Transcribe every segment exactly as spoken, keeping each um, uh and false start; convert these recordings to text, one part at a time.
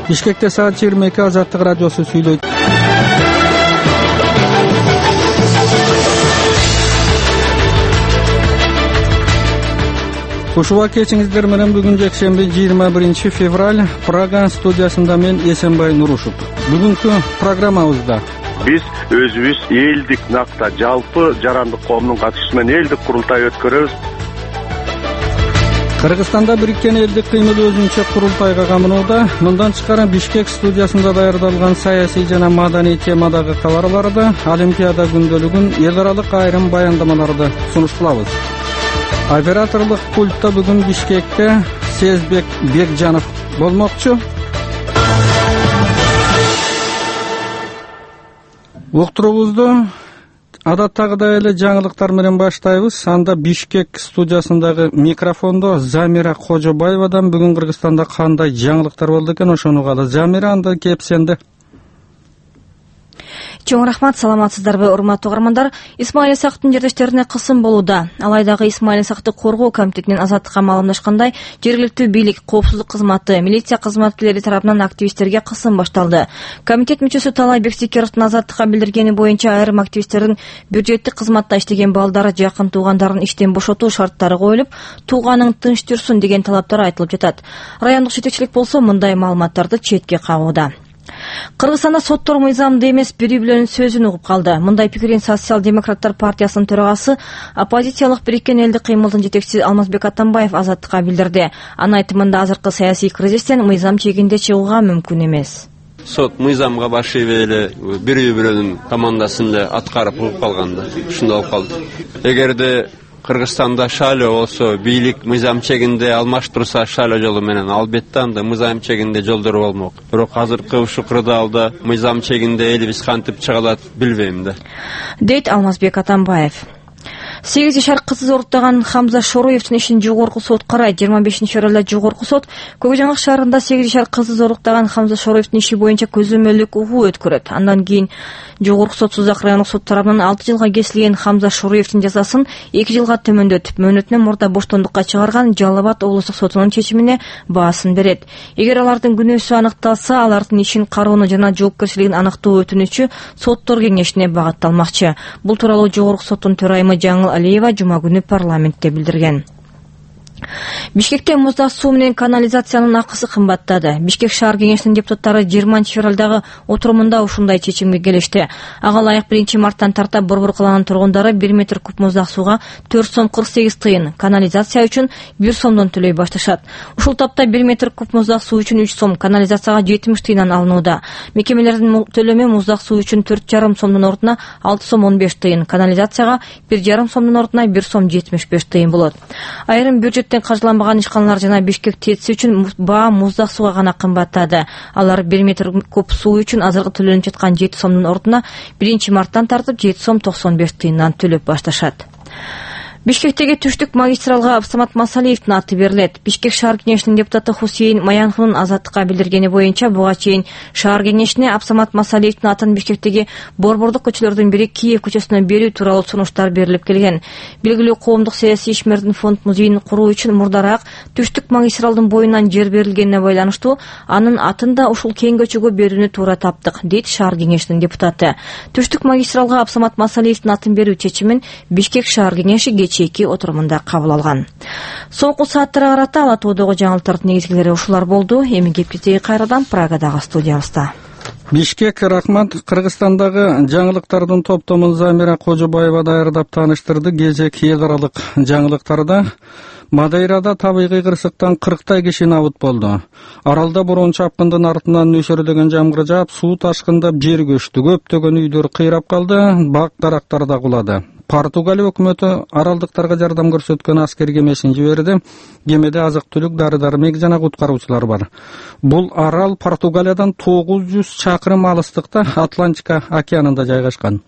Бишкекте саат жыйырма эки Азаттык радиосу сүйлөйт. Ушуга кечиңиздер менен бүгүн жекшемби жыйырма биринчи февраль Прага студиясында мен Эсенбай Нурушев. Бүгүнкү программабызда биз өзүбүз элдик накта жалпы жарандык коомдун катышуусу менен элдик курултай өткөрөбүз. Кыргызстанда бириккен элдик кыймыл өзүнчө курултайга камынууда. Мындан тышкары Бишкек студиясында даярдалган саясий жана маданий темадагы кабарларды, Олимпиада күндөлүгүн, эл аралык айрым баяндамаларды сунушталабыз. Операторлук пультта бүгүн Бишкекте Сезбек Бекжанов болмокчу. Уктуруубузду адаттагыдай эле жаңылыктар менен баштайбыз. Анда Бишкек студиясындагы микрофондо Замира Кожобаевадан бүгүн Кыргызстанда кандай жаңылыктар болду экен ошону угалы. Замира, анда кеп сенде. Чоң рахмат, саламатсыздарбы урматтуу угармандар. Исмаил Исаковдун жертештерине кысым болууда. Алайдагы Исмаил Исаковду коргоо комитетинин азаттыкка маалымдашкандай, жергиликтүү бийлик, коопсуздук кызматы, милиция кызматкерлери тарабынан активисттерге кысым башталды. Комитет мүчөсү Талай Бексикеровдун азаттыкка билдиргени боюнча айрым активисттердин бюджеттик кызматта иштеген балдары жакын туугандарын иштен бошотуу шарттары коюлуп, тууганың тынч жүрсүн деген талаптар айтылып жатат. Райондук жетекчилик болсо мындай маалыматтарды четке кагууда. Кыргызстанда соттор мыйзамды эмес, бири-бирөөнүн сөзүн угуп калды. Мындай пикирин Социал-демократтар партиясынын төрагасы, оппозициялык бириккен элдик кыймылдын жетекчиси Алмазбек Атамбаев азаттыкка билдирди. Анын айтымында азыркы саясий кризистен мыйзам чегинде чыгууга мүмкүн эмес. Сот мыйзамга баш ийбей эле бири-бирөөнүн командасын эле аткарып угуп калганда ушундай болуп калды. Эгерде Кыргызстанда шайлоо болсо, бийлик мыйзам чегинде алмаштырса шайлоо жолу менен, албетте анда мыйзам чегинде жолдор болмок. Бирок азыркы ушул кырдаалда мыйзам чегинде элибиз кантип чыгалат билбейм да. Дейт Алмазбек Атамбаев. сегиз жашар кызды зоруттаган Хамза Шороевдун ишин жогорку сот карайт. жыйырма бешинчи февралда жогорку сот Көк Жаңгак шаарында сегиз жашар кызды зоруттаган Хамза Шороевдун иши боюнча көзөмөлдүк угуу өткөрөт. Андан кийин жогорку сот Сузак райондук сот тарабынан алты жылга кесилген Хамза Шороевдун жазасын эки жылга төмөндөтүп, мөөнөтүнөн мурда боштондукка чыгарган Жалал Абад облустук сотунун чечимине баасын берет. Эгер алардын күнөөсү аныкталса, алардын ишин кароону жана жоопкерчилигин аныктоо өтүнүчү соттор кеңешине багытталмакчы. Бул тууралуу жогорку соттун төрайымы Жаңыл Алиева жума күнү парламентте билдирген. Бишкекте муздак суу менен канализациянын акысы кымбаттады. Бишкек шаар кеңешинин депутаттары жыйырманчы февралдагы отурумунда ушундай чечимге келишти. Ага ылайык биринчи марттан тарта Борбор калаанын тургундары бир метр куб муздак сууга төрт сом кырк сегиз тыйын, канализация үчүн бир сомдон төлөй башташат. Ушул тапта бир метр куб муздак суу үчүн үч сом, канализацияга жетимиш тыйындан алынууда. Мекемелердин төлөмү муздак суу үчүн төрт жарым сомдун ордуна алты сом он беш тыйын, канализацияга бир жарым сомдун ордуна бир сом жетимиш беш тыйын болот. Айрым бюджеттен каржыланбаган ишканалар жана Бишкек ТЭЦ үчүн баа муздак сууга гана кымбаттады. Алар бир метр куб суу үчүн азыркы төлөнүп жаткан жети сомдун ордуна биринчи марттан тартып жети сом токсон беш тыйындан төлөп башташат. Бишкектеги түштүк магистралга Абсамат Масалиевдин аты берилет. Бишкек шаар кеңешинин депутаты Хусейин Маянхунун азаттыкка билдиргени боюнча буга чейин шаар кеңешине Абсамат Масалиевдин атын Бишкектеги борбордук көчөлөрдүн бири Киев көчөсүнө берүү тууралуу сунуштар берилип келген. Белгилүү коомдук саясий ишмердин фонд музейин куруу үчүн мурдараак түштүк магистралдын боюнан жер берилгенине байланыштуу анын атын да ушул кең көчөгө берүүнү туура таптык, дейт шаар кеңешинин депутаты. Түштүк магистралга Абсамат Масалиевдин атын берүү чечимин Бишкек шаар кеңеши кечээки отурумунда кабыл алган. Соңку сааттарга карата Ала Тоодогу жаңылыктардын негизгилери ушулар болду. Эми кепкитеги кайрадан Прагадагы студиябызда. Бишкек, рахмат. Кыргызстандагы жаңылыктардын топтомун Замира Кожобаева даярдап тааныштырды. Кезек эл аралык жаңылыктарда Мадейрада табигый кырсыктан кырктай киши набыт болду. Аралда борон чапкындын артынан нөсөрлөгөн жамгыр жаап, суу ташкындап жер көчтү. Көптөгөн үйдөр кыйрап калды, бак дарактар да кулады. Португалия өкмөтү аралдыктарга жардам көрсөткөн аскер кемесин жиберди. Кемеде азык-түлүк, дары-дармек жана куткаруучулар бар. Бул арал Португалиядан тогуз жүз чакырым алыстыкта Атлантика океанында жайгашкан.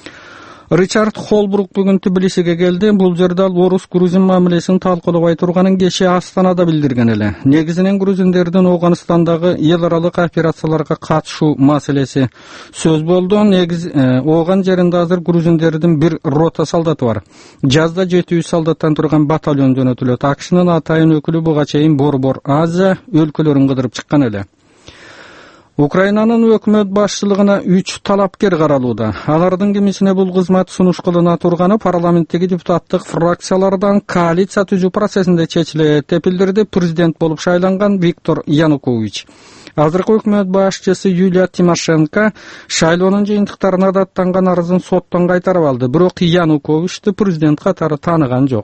Ричард Холбрук бүгүн Тбилисиге келди. Бул жерде ал орус-грузин мамилесин талкуулабай турганын кечээ Астанада билдирген эле. Негизинен грузиндердин Ооганстандагы эл аралык операцияларга катышуу маселеси сөз болду. Негиз Ооган жеринде азыр грузиндердин бир рота солдаты бар. Жазда жети жүз солдаттан турган батальон жөнөтүлөт. АКШнын атайын өкүлү буга чейин Борбор Азия өлкөлөрүн кыдырып чыккан эле. Украинанын өкмөт башчылыгына үч талапкер каралууда. Алардын кимисине бул кызмат сунуш кылына турганы парламенттеги депутаттык фракциялардан коалиция түзүү процессинде чечилет деп билдирди президент болуп шайланган Виктор Янукович. Азыркы өкмөт башчысы Юлия Тимошенко шайлоонун жыйынтыктарына даттанган арызын соттон кайтарып алды. Бирок Януковичти президент катары тааныган жок.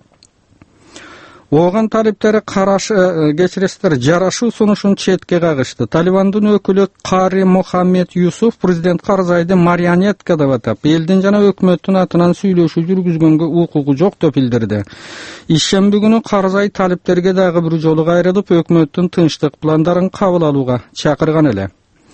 Оған талиптери карашы кечиресиздер жарашуу сунушун четке кагышты. Талибандын өкүлү Кари Мохаммед Юсуф президент Карзайды марионетка деп атап, элдин жана өкмөттүн атынан сүйлөшүү жүргүзгөнгө укугу жок деп билдирди. Ишемби күнү Карзай талиптерге дагы бир жолу кайрылып, өкмөттүн тынчтык пландарын кабыл алууга чакырган эле.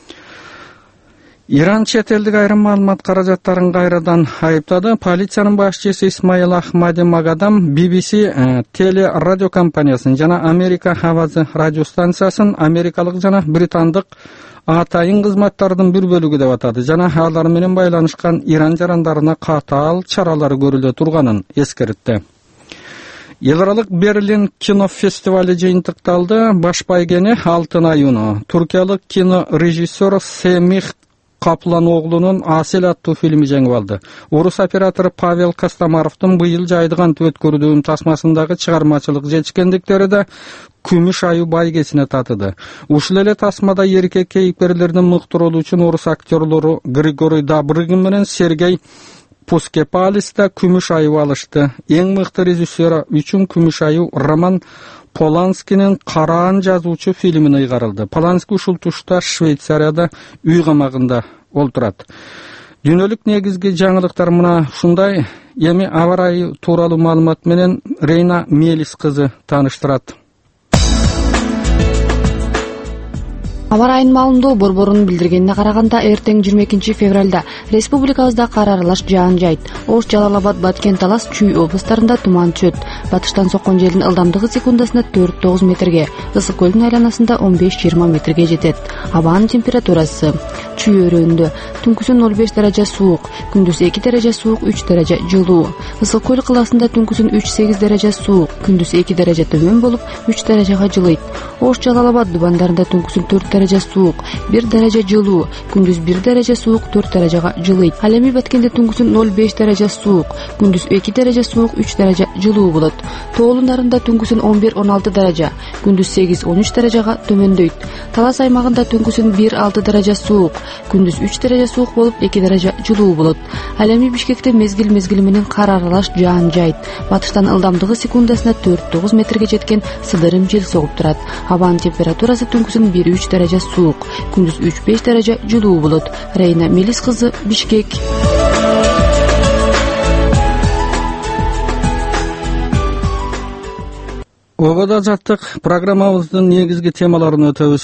Иран чет элдик айрым маалымат каражаттарын кайрадан айыптады. Полициянын башчысы Исмаил Ахмади Магадам би би си теле радио компаниясын жана Америка Авазы радио станциясын америкалык жана британдык атайын кызматтардын бир бөлүгү деп атады жана алар менен байланышкан Иран жарандарына катаал чаралар көрүлө турганын эскертти. Эл аралык Берлин кинофестивали жыйынтыкталды. Баш байгени Алтын айыны туркиялык кино режиссер Семих Каплан оглунун Асел аттуу фильми жеңип алды. Орус оператору Павел Костомаровдун быйыл жайдыган өткөрүүнүн тасмасындагы чыгармачылык жетишкендиктери да күмүш айы байгесине татыды. Ушул эле тасмада эркек кейипкерлердин мыкты ролу үчүн орус актерлору Григорий Добрыгин менен Сергей Пускепалис да күмүш айы алышты. Эң мыкты режиссер үчүн күмүш айы Роман Поланскинин Караан жазуучу фильмине ыйгарылды. Полански ушул тушта Швейцарияда үй камагында олтурат. Дүйнөлүк негизги жаңылыктар мына ушундай. Эми аба ырайы тууралуу маалымат менен Рейна Мелис кызы тааныштырат. Аба ырайынын маалымдоо борборунун билдиргенине караганда, эртең жыйырма экинчи февралда республикабызда кар аралаш жаан жайт. Ош, Жалал-Абад, Баткен, Талас, Чүй облустарында туман түшөт. Батыштан соккон желдин ылдамдыгы секундасына төрт тогуз метрге, ысык көлдүн айланасында он беш жыйырма метрге жетет. Абанын температурасы: Чүй өрөөнүндө түнкүсүн ноль беш даража суук, күндүз эки даража суук, үч даража жылуу. Ысык көл кылаасында түнкүсүн үч сегиз даража суук, күндүз эки даража төмөн болуп, үч даражага жылыйт. Ош, Жалал-Абад дубандарында түнкүсүн төрт даража суук, бир даража жылуу, күндүз бир даража суук, төрт даражага жылыйт. Ал эми Баткенде түнкүсүн ноль беш даража суук, күндүз эки даража суук, үч даража жылуу болот. Тоолун нарында түнкүсүн он бир он алты даража, күндүз сегиз он үч даражага төмөндөйт. Талас аймагында түнкүсүн бир алты даража суук, күндүз үч даража суук болуп, эки даража жылуу болот. Ал эми Бишкекте мезгил мезгили менен кар аралаш жаан жайт. Батыштан ылдамдыгы секундасына төрт тогуз метрге жеткен сыдырым жел согуп турат. Абанын температурасы түнкүсүн бир үч даража суук, күндүз үч беш даража жылуу болот. Рейна Мелис кызы, Бишкек. Обада жаттык программабыздын негизги темаларын өтөбүз.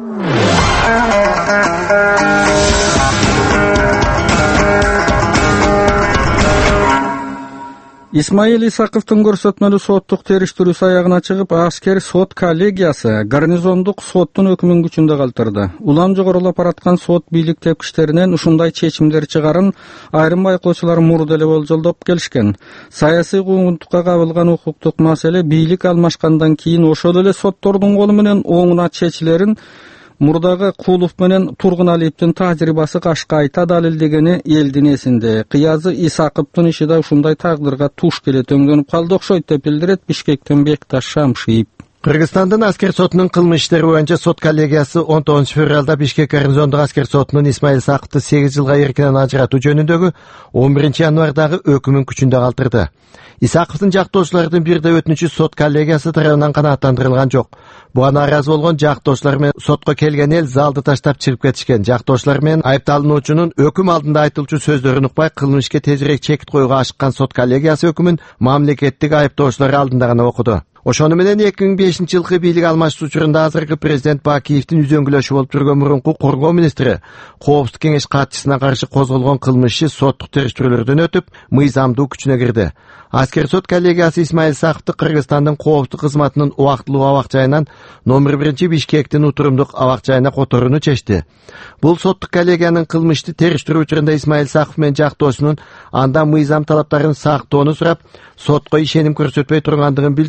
Исмаил Исаковдун көрсөтмөлүү соттук териштирүүсү аягына чыгып, аскер сот коллегиясы гарнизондук соттун өкүмүн күчүндө калтырды. Улам жогорулап бараткан сот бийлик тепкичтеринен ушундай чечимдер чыгарын айрым байкоочулар мурда эле болжолдоп келишкен. Саясий куугунтукка кабылган укуктук маселе бийлик алмашкандан кийин ошол эле соттордун колу менен оңуна чечилерин мурдагы Кулов менен Тургуналиевдин тажрыйбасы кашка айта далилдегени элдин эсинде. Кыязы Исаковдун иши да ушундай тагдырга туш келе төңгөнүп калды окшойт деп билдирет Бишкектен Бекташ Шамшиев. Кыргызстандын аскер сотунун кылмыш иштери боюнча сот коллегиясы он тогузунчу февралда Бишкек гарнизондук аскер сотунун Исмаил Исаковду сегиз жылга эркинен ажыратуу жөнүндөгү он биринчи январдагы өкүмүн күчүндө калтырды. Исаковдун жактоочулардын бир да өтүнүчү сот коллегиясы тарабынан канааттандырылган жок. Буга нааразы болгон жактоочулар менен сотко келген эл залды таштап чыгып кетишкен. Жактоочулар менен айыпталуучунун өкүм алдында айтылчу сөздөрүн укпай кылмыш ишке тезирээк чекит коюуга ашыккан сот коллегиясы өкүмүн мамлекеттик айыптоочулар алдында гана окуду. Ошону менен эки миң бешинчи жылкы бийлик алмашуу учурунда азыркы президент Бакиевдин үзөңгүлөшү болуп жүргөн мурунку коргоо министри Коопсуздук кеңеш катчысына каршы козголгон кылмыш иши соттук териштирүүлөрдөн өтүп, мыйзамдуу күчүнө кирди. Аскер сот коллегиясы Исмаил Исаковду Кыргызстандын Коопсуздук кызматынын убактылуу абак жайынан номер биринчи Бишкектин утурумдук абак жайына которууну чечти. Бул соттук коллегиянын кылмышты териштирүү учурунда Исмаил Исаков менен жактоочунун анда мыйзам талаптарын сактоону сурап, сотко ишеним көрсөтпөй тургандыгын билдирүүлөрүнө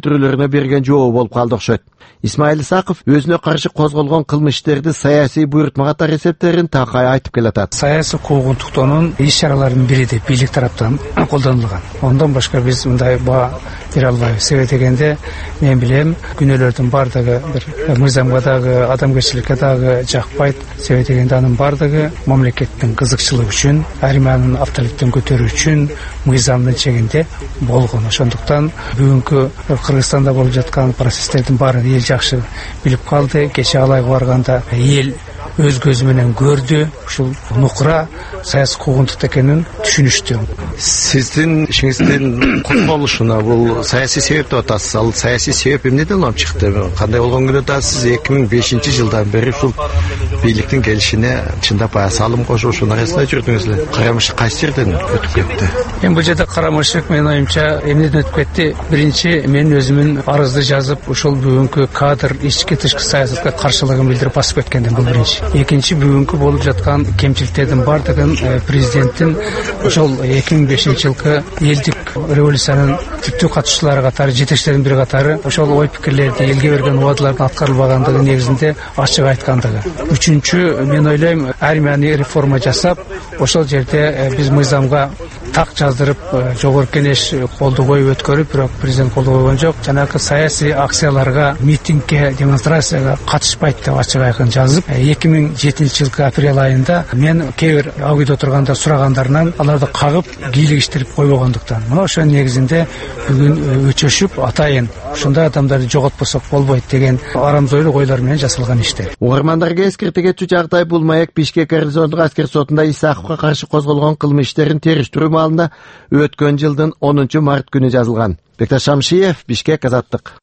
суроолоруна берген жообу болуп калды окшойт. Исмаил Исаков өзүнө каршы козголгон кылмыш иштерди саясий буйрутма катары эсептээрин такай айтып келатат. Саясий куугунтуктоонун иш-чараларынын бири деп бийлик тараптан колдонулган. Ондан башка биз мындай баа бере албайбыз. Себеби дегенде мен билем күнөөлөрдүн бардыгы бир мыйзамга дагы адамгерчиликке дагы жакпайт. Себеби дегенде анын бардыгы мамлекеттин кызыкчылыгы үчүн, армиянын автоликтин көтөрүү үчүн мыйзамдын чегинде болгон. Ошондуктан бүгүнкү Кыргызстанда болуп жаткан процесстердин баарын эл жакшы билип калды. Кече алайга барганда эл өз көзү менен көрдү. Ушул нукура саясий куугунтук экенин түшүнүштү. Сиздин ишиңиздин козголушуна бул саясий себеп деп атасыз. Ал саясий себеп эмнеден алып чыкты? Кандай болгон күндө да сиз эки миң бешинчи жылдан бери ушул бийликтин келишине чындап салым кошуушун арасында жүрдүңүз эле. Карамыш кайсы жерден өтүп кетти? Эми бул жерде карамыштык менин оюмча эмнеден өтүп кетти? Биринчи мен өзүмүн арызды жазып, ушул бүгүнкү кадр ички тышкы саясатка каршылыгын билдирип басып кеткенден бул биринчи. Экинчи бүгүнкү болуп жаткан кемчиликтердин бардыгын президенттин ошол эки миң бешинчи жылкы элдик революциянын түптүү катышчылары катары, жетекчилердин бири катары ошол ой пикирлерди, элге берген убадалардын аткарылбагандыгы негизинде ачык айткандыгы. Үчүнчү, мен ойлойм, армияны реформа жасап, ошол жерде биз мыйзамга так жаздырып, жогорку кеңеш колдоо коюп өткөрүп, бирок президент колдоо койгон жок. Жанагы саясий акцияларга, митингге, демонстрацияга катышпайт деп ачык айкын жазып, эки миң жетинчи жылкы апрель айында мен кээ бир ал үйдө турганда сурагандарынан аларды кагып, кийлигиштирип койбогондуктан. Мына ошонун негизинде бүгүн өчөшүп, атайын ушундай адамдарды жоготпосок болбойт деген арамзойлук ойлор менен жасалган иштер. Угармандарга эскерте кетчү жагдай бул маек Бишкек гарнизондук аскер сотунда Исаковго каршы козголгон кылмыш иштерин териштирүү маалында өткөн жылдын онунчу март күнү жазылган. Бекташ Шамшиев, Бишкек, Азаттык.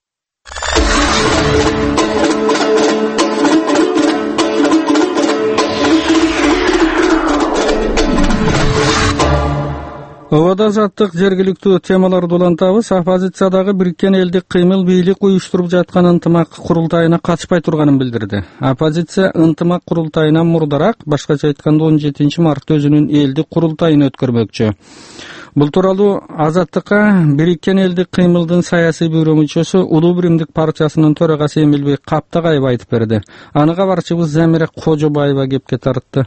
Обада азаттык жергиликтүү темаларды улантабыз. Оппозициядагы Бириккен элдик кыймыл бийлик уюштуруп жаткан ынтымак курултайына катышпай турганын билдирди. Оппозиция ынтымак курултайынан мурдараак, башкача айтканда он жетинчи мартта өзүнүн элдик курултайын өткөрмөкчү. Бул тууралуу Азаттыкка Бириккен элдик кыймылдын саясий бюро мүчөсү Улуу Биримдик партиясынын төрагасы Эмилбек Каптагаев айтып берди. Аны кабарчыбыз Замира Кожобаева кепке тартты.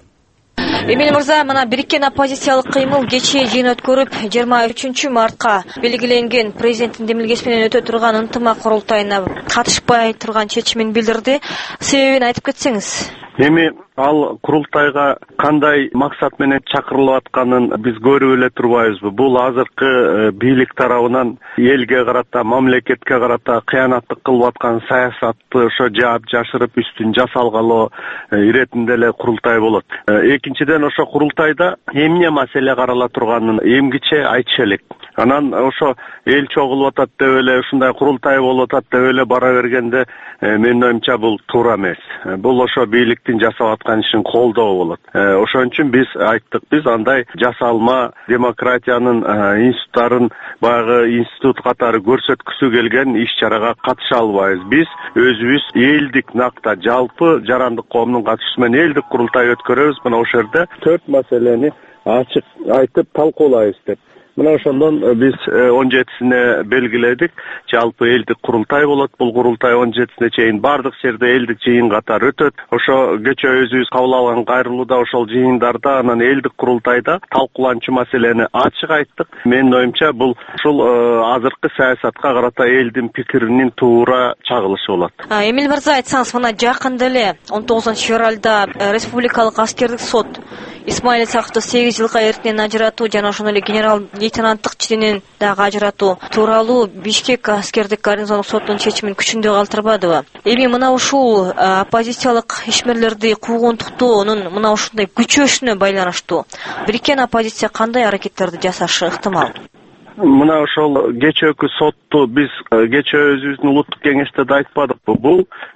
Эмил мырза, мына Бириккен оппозициялык кыймыл кечээ жыйын өткөрүп, жыйырма үчүнчү мартка белгиленген президенттин демилгеси менен өтө турган ынтымак курултайына катышпай турган чечимин билдирди. Себебин айтып кетсеңиз. Эми ал курултайга кандай максат менен чакырылып атканын биз көрүп эле турбайбызбы? Бул азыркы бийлик тарабынан элге карата, мамлекетке карата кыянаттык кылып аткан саясатты ошо жаап жашырып үстүн жасалгалоо иретинде эле курултай болот. Экинчиден, ошо курултайда эмне маселе карала турганын эмгиче айтыш элек. Анан ошо эл чогулуп атат деп эле, ушундай курултай болуп атат деп эле бара бергенде менин оюмча бул туура эмес. Бул ошо бийликтин жасап аткан ишин колдоо болот. Ошон үчүн биз айттык, биз андай жасалма демократиянын институттарын баягы институт катары көрсөткүсү келген иш-чарага катыша албайбыз. Биз өзүбүз элдик накта жалпы жарандык коомдун катышуусу менен элдик курултай өткөрөбүз. Мына ошол жерде төрт маселени ачык айтып талкуулайбыз деп. Мына ошондон биз он жетисине белгиледик. Жалпы элдик курултай болот. Бул курултай он жетисине чейин бардык жерде элдик жыйын катары өтөт. Ошо кечээ өзүбүз кабыл алган кайрылууда ошол жыйындарда анан элдик курултайда талкууланчу маселени ачык айттык. Менин оюмча бул ушул азыркы саясатка карата элдин пикиринин туура чагылышы болот. Эмил мырза, айтсаңыз, мына жакында эле он тогузунчу февралда республикалык аскердик сот Исмаил Исаковду сегиз жылга эркинен ажыратуу жана ошондой эле генерал лейтенанттык чининен дагы ажыратуу тууралуу Бишкек аскердик гарнизондук сотунун чечимин күчүндө калтырбадыбы? Эми мына ушул оппозициялык ишмерлерди куугунтуктоонун мына ушундай күчөшүнө байланыштуу Бириккен оппозиция кандай аракеттерди жасашы ыктымал? Мына ошол кечээкү сотту биз кечээ өзүбүздүн улуттук кеңеште да айтпадыкпы? Бул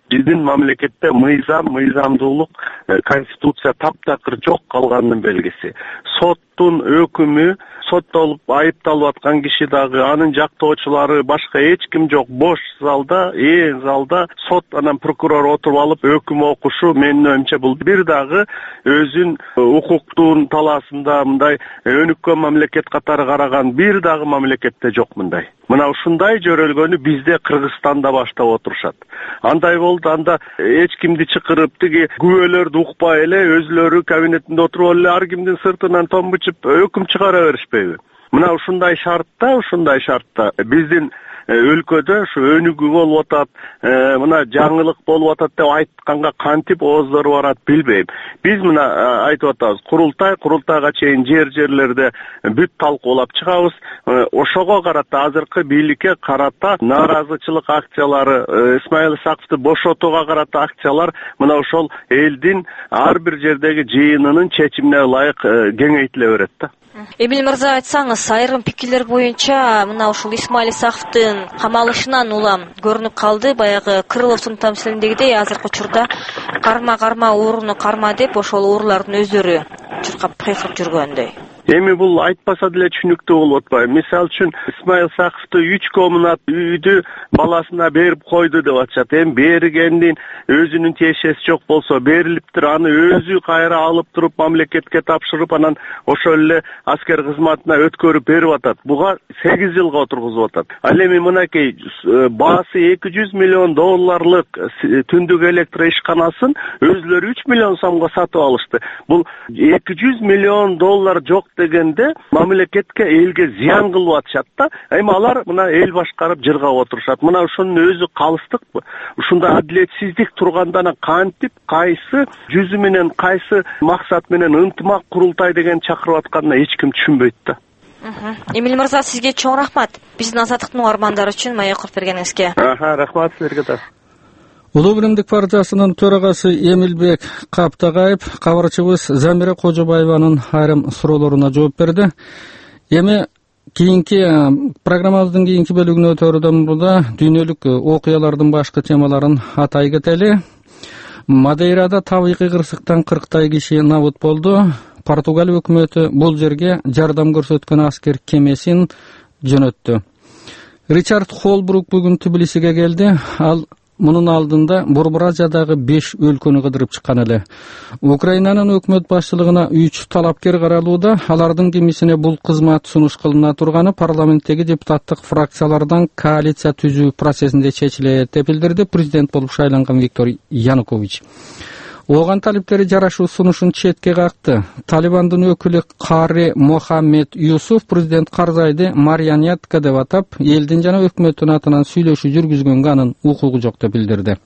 биздин мамлекетте мыйзам мыйзамдуулук конституция таптакыр жок калганынын белгиси. Соттун өкүмү, соттолуп айыпталып аткан киши дагы, анын жактоочулары, башка эч ким жок, бош залда, ээн залда сот анан прокурор отуруп алып өкүм окушу менин оюмча бул бир дагы өзүн укуктун талаасында мындай өнүккөн мамлекет катары караган бир дагы мамлекетте жок мындай. Мына ушундай жөрөлгөнү бизде Кыргызстанда баштап отурушат. Андай болду, анда эч кимди чакырып, тиги күбөлөрдү укпай эле өзүлөрү кабинетинде отуруп эле ар кимдин сыртынан томбучуп өкүм чыгара беришпейби? Мына ушундай шартта, ушундай шартта биздин өлкөдө ушу өнүгүү болуп атат, мына жаңылык болуп атат деп айтканга кантип ооздору барат билбейм. Биз мына айтып атабыз, курултай, курултайга чейин жер-жерлерде бүт талкуулап чыгабыз. Ошого карата азыркы бийликке карата нааразычылык акциялары, Исмаил Исаковду бошотууга карата акциялар мына ошол элдин ар бир жердеги жыйынынын чечимине ылайык кеңейтиле берет да. Эмил мырза, айтсаңыз, айрым пикирлер боюнча мына ушул Исмаил Исаковдун камалышынан улам көрүнүп калды. Баягы Крыловдун тамсилиндегидей азыркы учурда карма карма ууруну карма деп ошол уурлардын өздөрү чуркап кыйкырып жүргөндөй. Эми бул айтпаса деле түшүнүктүү болуп атпайбы? Мисалы үчүн Исмаил Исаковду үч комнат үйдү баласына берип койду деп атышат. Эми бергендин өзүнүн тиешеси жок болсо берилиптир, аны өзү кайра алып туруп мамлекетке тапшырып, анан ошол эле аскер кызматына өткөрүп берип атат. Буга сегиз жылга отургузуп атат. Ал эми мынакей баасы эки жүз миллион долларлык түндүк электр ишканасын өзүлөрү үч миллион сомго сатып алышты. Бул эки жүз миллион доллар жок дегенде мамлекетке, элге зыян кылып атышат да. Эми алар мына эл башкарып жыргап отурушат. Мына ушунун өзү калыстыкпы? Ушундай адилетсиздик турганда кантип, кайсы жүзү менен, кайсы максат менен ынтымак курултай деген чакырып атканын эч ким түшүнбөйт да. Эмил мырза, сизге чоң рахмат. Биздин Азаттыктын угармандары үчүн маек кылып бергениңизге. Аха, рахмат силерге да. Улуу биримдик партиясынын төрагасы Эмилбек Каптагаев кабарчыбыз Замира Кожобаеванын айрым суроолоруна жооп берди. Эми кийинки программабыздын кийинки бөлүгүнө өтөрүдөн мурда дүйнөлүк окуялардын башкы темаларын атай кетели. Мадейрада табигый кырсыктан кырктай киши набыт болду. Португалия өкмөтү бул жерге жардам көрсөткөн аскер кемесин жөнөттү. Ричард Холбрук бүгүн Тбилисиге келди. Ал мунун алдында Борбор Азиядагы беш өлкөнү кыдырып чыккан эле. Украинанын өкмөт башчылыгына үч талапкер каралууда. Алардын кимисине бул кызмат сунуш кылына турганы парламенттеги депутаттык фракциялардан коалиция түзүү процессинде чечилет деп билдирди президент болуп шайланган Виктор Янукович. Оган талиптери жарашуу сунушун четке какты. Талибандын өкүлү Кари Мохаммед Юсуф президент Карзайды марионетка деп атап, элдин жана өкмөттүн атынан сүйлөшүү жүргүзгөнгө анын укугу жок деп билдирди.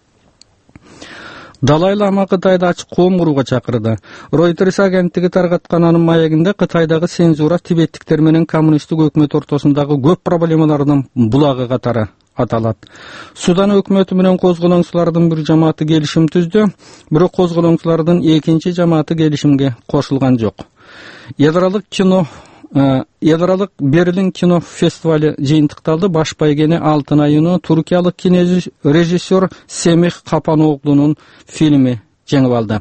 Далай Лама Кытайда ачык коом курууга чакырды. Reuters агенттиги таргаткан анын маегинде Кытайдагы цензура тибеттиктер менен коммунисттик өкмөт ортосундагы көп проблемалардын булагы катары аталат. Судан өкмөтү менен козголоңчулардын бир жамааты келишим түздү, бирок козголоңчулардын экинчи жамааты келишимге кошулган жок. Ядралык кино Ядралык Берлин кино фестивали жыйынтыкталды. Баш байгени Алтын айыны туркиялык кинорежиссер Семих Капанооглунун фильми жеңип алды.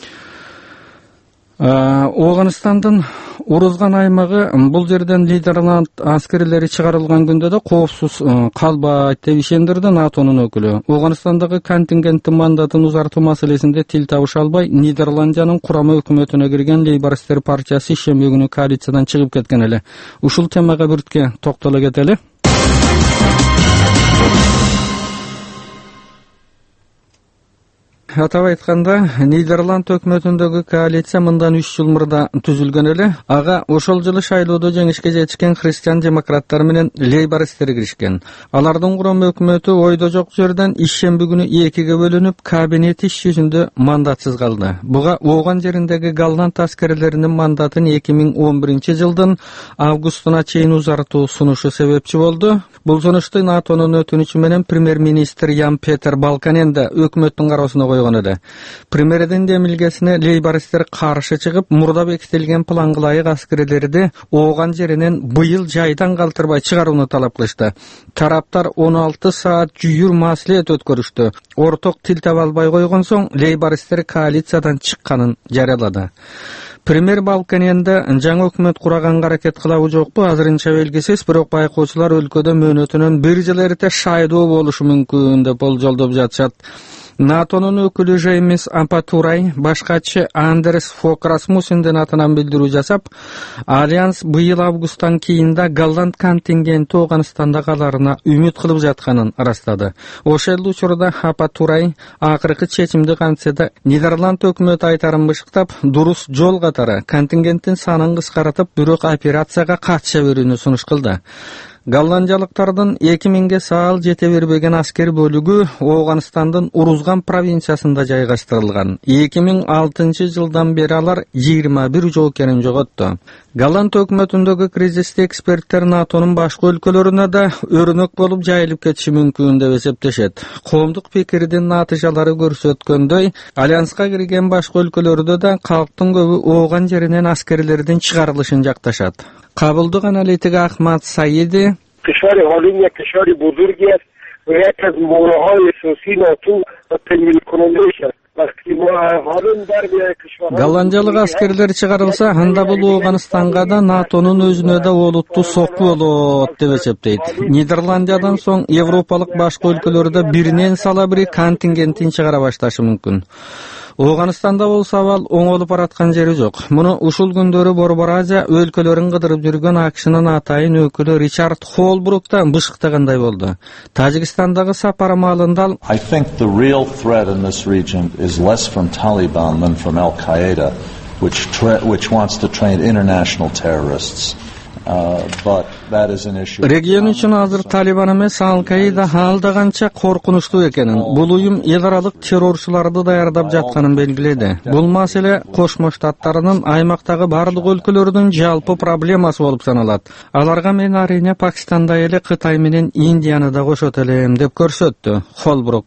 Оганстандын Урузган аймагы бул жерден Нидерланд аскерлери чыгарылган күндө да коопсуз калбайт деп ишендирди НАТОнун өкүлү. Оганстандагы контингенттин мандатын узартуу маселесинде тил табыша албай, Нидерландиянын курамы өкмөтүнө кирген Лейбористтер партиясы ишемби күнү коалициядан чыгып кеткен эле. Ушул темага биртке токтоло кетели. Атап айтканда, Нидерланд өкмөтүндөгү коалиция мындан үч жыл мурда түзүлгөн эле. Ага ошол жылы шайлоодо жеңишке жетишкен христиан демократтар менен лейбористтер киришкен. Алардын курам өкмөтү ойдо жок жерден ишемби күнү экиге бөлүнүп, кабинет иш жүзүндө мандатсыз калды. Буга Ооган жериндеги голланд аскерлеринин мандатын эки миң он биринчи жылдын августуна чейин узартуу сунушу себепчи болду. Бул сунушту НАТОнун өтүнүчү менен премьер-министр Ян Петер Балканен да өкмөттүн кароосуна койгон эле. Премьердин демилгесине лейбористтер каршы чыгып, мурда бекитилген планга ылайык аскерлерди ооган жеринен быйыл жайдан калтырбай чыгарууну талап кылышты. Тараптар он алты саат жүйүр маслихат өткөрүштү. Орток тил таба албай койгон соң лейбористтер коалициядан чыкканын жарыялады. Премьер Балканенде жаңы өкмөт кураганга аракет кылабы жокпу азырынча белгисиз, бирок байкоочулар өлкөдө мөөнөтүнөн бир жыл эрте шайдоо болушу мүмкүн деп болжолдоп жатышат. НАТОнун өкүлү Жеймс Ампатурай башкачы Андерс Фок Расмуссендин атынан билдирүү жасап, Альянс быйыл августтан кийин да Голланд контингенти Ооганстанда каларына үмүт кылып жатканын ырастады. Ошол учурда Ампатурай акыркы чечимди кантсе да Нидерланд өкмөтү айтарын бышыктап, дурус жол катары контингенттин санын кыскартып, бирок операцияга катыша берүүнү сунуш кылды. Голландиялыктардын эки миңге саал жете бербеген аскер бөлүгү Ооганстандын Урузган провинциясында жайгаштырылган. эки миң алтынчы жылдан бери алар жыйырма бир жоокерин жоготту. Голланд өкмөтүндөгү кризисте эксперттер НАТОнун башка өлкөлөрүнө да өрнөк болуп жайылып кетиши мүмкүн деп эсептешет. Коомдук пикирдин натыйжалары көрсөткөндөй, альянска кирген башка өлкөлөрдө да калктын көбү ооган жеринен аскерлердин чыгарылышын жакташат. Кабылдык аналитик Ахмад Саиди کشور حالی یک کشور بزرگی است و یک از موضوعهای اساسی ناتو تکمیل کننده است. Голландиялык аскерлер чыгарылса, анда бул Ооганстанга да НАТОнун өзүнө да олуттуу сокку болот деп эсептейт. Нидерландиядан соң Европалык башка өлкөлөрдө биринен сала бири контингентин чыгара башташы мүмкүн. Ооганстанда болсо абал оңолуп бараткан жери жок. Муну ушул күндөрү Борбор Азия өлкөлөрүн кыдырып жүргөн АКШнын атайын өкүлү Ричард Холбрук да бышыктагандай болду. Тажикстандагы сапары маалында I think the real threat in this region is less from Taliban than from Al-Qaeda, which tra- which wants to train international terrorists. Uh, but that is an issue. Регион үчүн азыр Талибан эмес, Ал-Каида алда канча коркунучтуу экенин, бул уюм эл аралык террорчуларды даярдап жатканын белгиледи. Бул маселе Кошмо Штаттарынын аймактагы бардык өлкөлөрдүн жалпы проблемасы болуп саналат. Аларга мен арине Пакистанда эле Кытай менен Индияны да кошот элем деп көрсөттү Холбрук.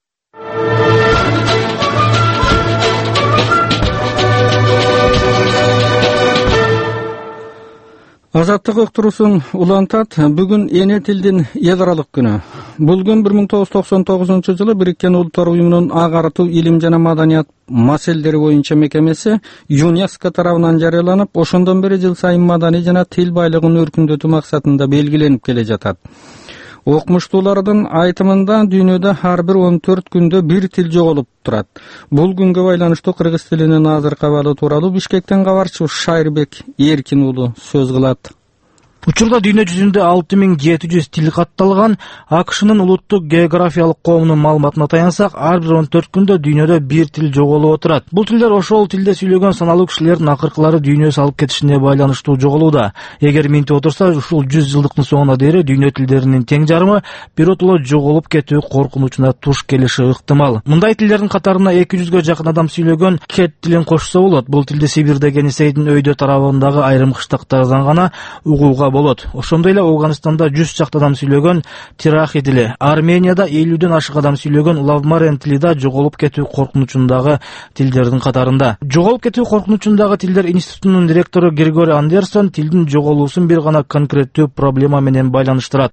Азаттык ыктыруусун улантат. Бүгүн эне тилдин эл аралык күнү. Бул күн бир миң тогуз жүз токсон тогузунчу жылы Бириккен Улуттар уюмунун агартуу, илим жана маданият маселелери боюнча мекемеси ЮНЕСКО тарабынан жарыяланып, ошондон бери жыл сайын маданий жана тил байлыгын өркүндөтүү максатында белгиленип келе жатат. Окумуштуулардын айтымында дүйнөдө ар бир он төрт күндө бир тил жоголуп турат. Бул күнгө байланыштуу кыргыз тилинин азыркы абалы тууралуу Бишкектен кабарчыбыз Шайырбек Эркин уулу сөз кылат. Учурда дүйнө жүзүндө алты миң жети жүз тил катталган. АКШнын улуттук географиялык коомунун маалыматына таянсак, ар бир он төрт күндө дүйнөдө бир тил жоголуп отурат. Бул тилдер ошол тилде сүйлөгөн саналуу кишилердин акыркылары дүйнө салып кетишине байланыштуу жоголууда. Эгер минтип отурса, ушул жүз жылдыктын соңуна дейин дүйнө тилдеринин тең жарымы биротоло жоголуп кетүү коркунучуна туш келиши ыктымал. Мындай тилдердин катарына эки жүзгө жакын адам сүйлөгөн кет тилин кошсо болот. Бул тилди Сибирдеги Енисейдин өйдө тарабындагы айрым кыштактардан гана угууга болот. Ошондой эле Ооганстанда жүз чакты адам сүйлөгөн Тирахи тили, Арменияда элүүдөн ашык адам сүйлөгөн Лавмарен тили да жоголуп кетүү коркунучундагы тилдердин катарында. Жоголуп кетүү коркунучундагы тилдер институтунун директору Григорий Андерсон тилдин жоголуусун бир гана конкреттүү проблема менен байланыштырат.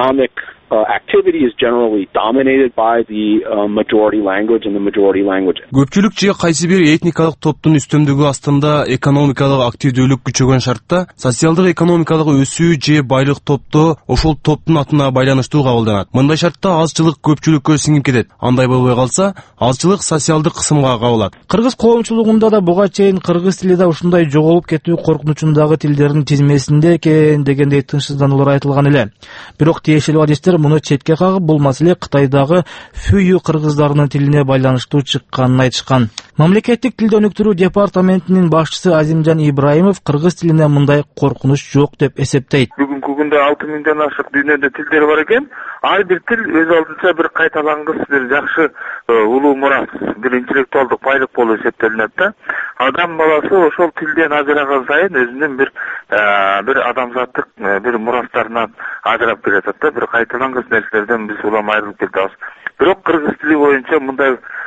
Uh, activity is generally dominated by the uh, majority language and the majority language. Көпчүлүк же кайсы бир этникалык топтун үстөмдүгү астында экономикалык активдүүлүк күчөгөн шартта социалдык экономикалык өсүү же байлык топто ошол топтун атына байланыштуу кабылданат. Мындай шартта азчылык көпчүлүккө сиңип кетет. Андай болбой калса, азчылык социалдык кысымга кабылат. Кыргыз коомчулугунда да буга чейин кыргыз тили да ушундай жоголуп кетүү коркунучундагы тилдердин тизмесинде экен дегендей тынчсыздануулар айтылган эле. Бирок тиешелүү адистер муну четке кагып, бул маселе Кытайдагы Фүйү кыргыздарынын тилине байланыштуу чыкканын айтышкан. Мамлекеттик тил өнүктүрүү департаментинин башчысы Азимжан Ибраимов кыргыз тилине мындай коркунуч жок деп эсептейт. Бүгүнкү күндө алты миңден ашык дүйнөдө тилдер бар экен. Ар бир тил өз алдынча бир кайталангыс, бир жакшы улуу мурас, бир интеллектуалдык байлык болуп эсептелинет да. Адам баласы ошол тилден ажыраган сайын өзүнүн бир бир адамзаттык бир мурастарынан ажырап келатат да, бир кайталангыс нерселерден биз улам айрылып кетебиз. Бирок кыргыз тили боюнча мындай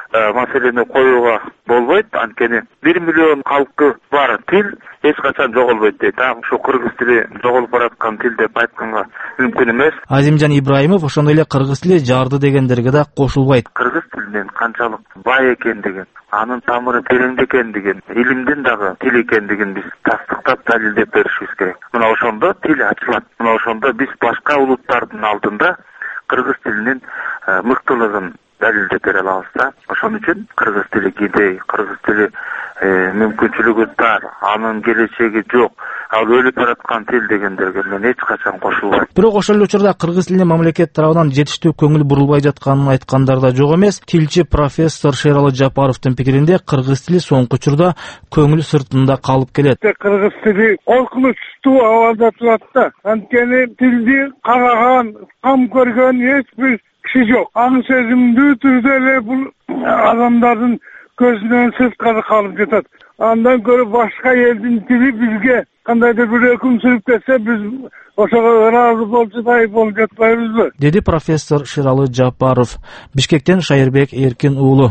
маселени коюуга болбойт. Анткени бир миллион калкы бар тил эч качан жоголбойт дейт. А ушу кыргыз тили жоголуп бараткан тил деп айтканга мүмкүн эмес. Азимжан Ибраимов ошондой эле кыргыз тили жарды дегендерге да кошулбайт. Кыргыз тилинин канчалык бай экендигин, анын тамыры тереңде экендигин, илимдин дагы тил экендигин биз тастыктап далилдеп беришибиз керек. Мына ошондо тил ачылат. Мына ошондо биз башка улуттардын алдында кыргыз тилинин мыктылыгын далилдеп бере алабыз да. Ошон үчүн кыргыз тили кедей, кыргыз тили мүмкүнчүлүгү тар, анын келечеги жок, ал өлүп бараткан тил дегендерге мен эч качан кошулбайм. Бирок ошол эле учурда кыргыз тилине мамлекет тарабынан жетиштүү көңүл бурулбай жатканын айткандар да жок эмес. Тилчи профессор Шералы Жапаровдун пикиринде кыргыз тили соңку учурда көңүл сыртында калып келет. Кыргыз тили коркунучтуу абалда турат да. Анткени тилди караган, кам көргөн эч бир киши жок. Аны сезимдүү түрдө эле бул адамдардын көзүнөн сырткары калып жатат. Андан көрө башка элдин тили бизге кандайдыр бир өкүм сүрүп кетсе, биз ошого ыраазы болчу дайып болуп жатпайбызбы? Деди профессор Шералы Жапаров. Бишкектен Шайырбек Эркин уулу.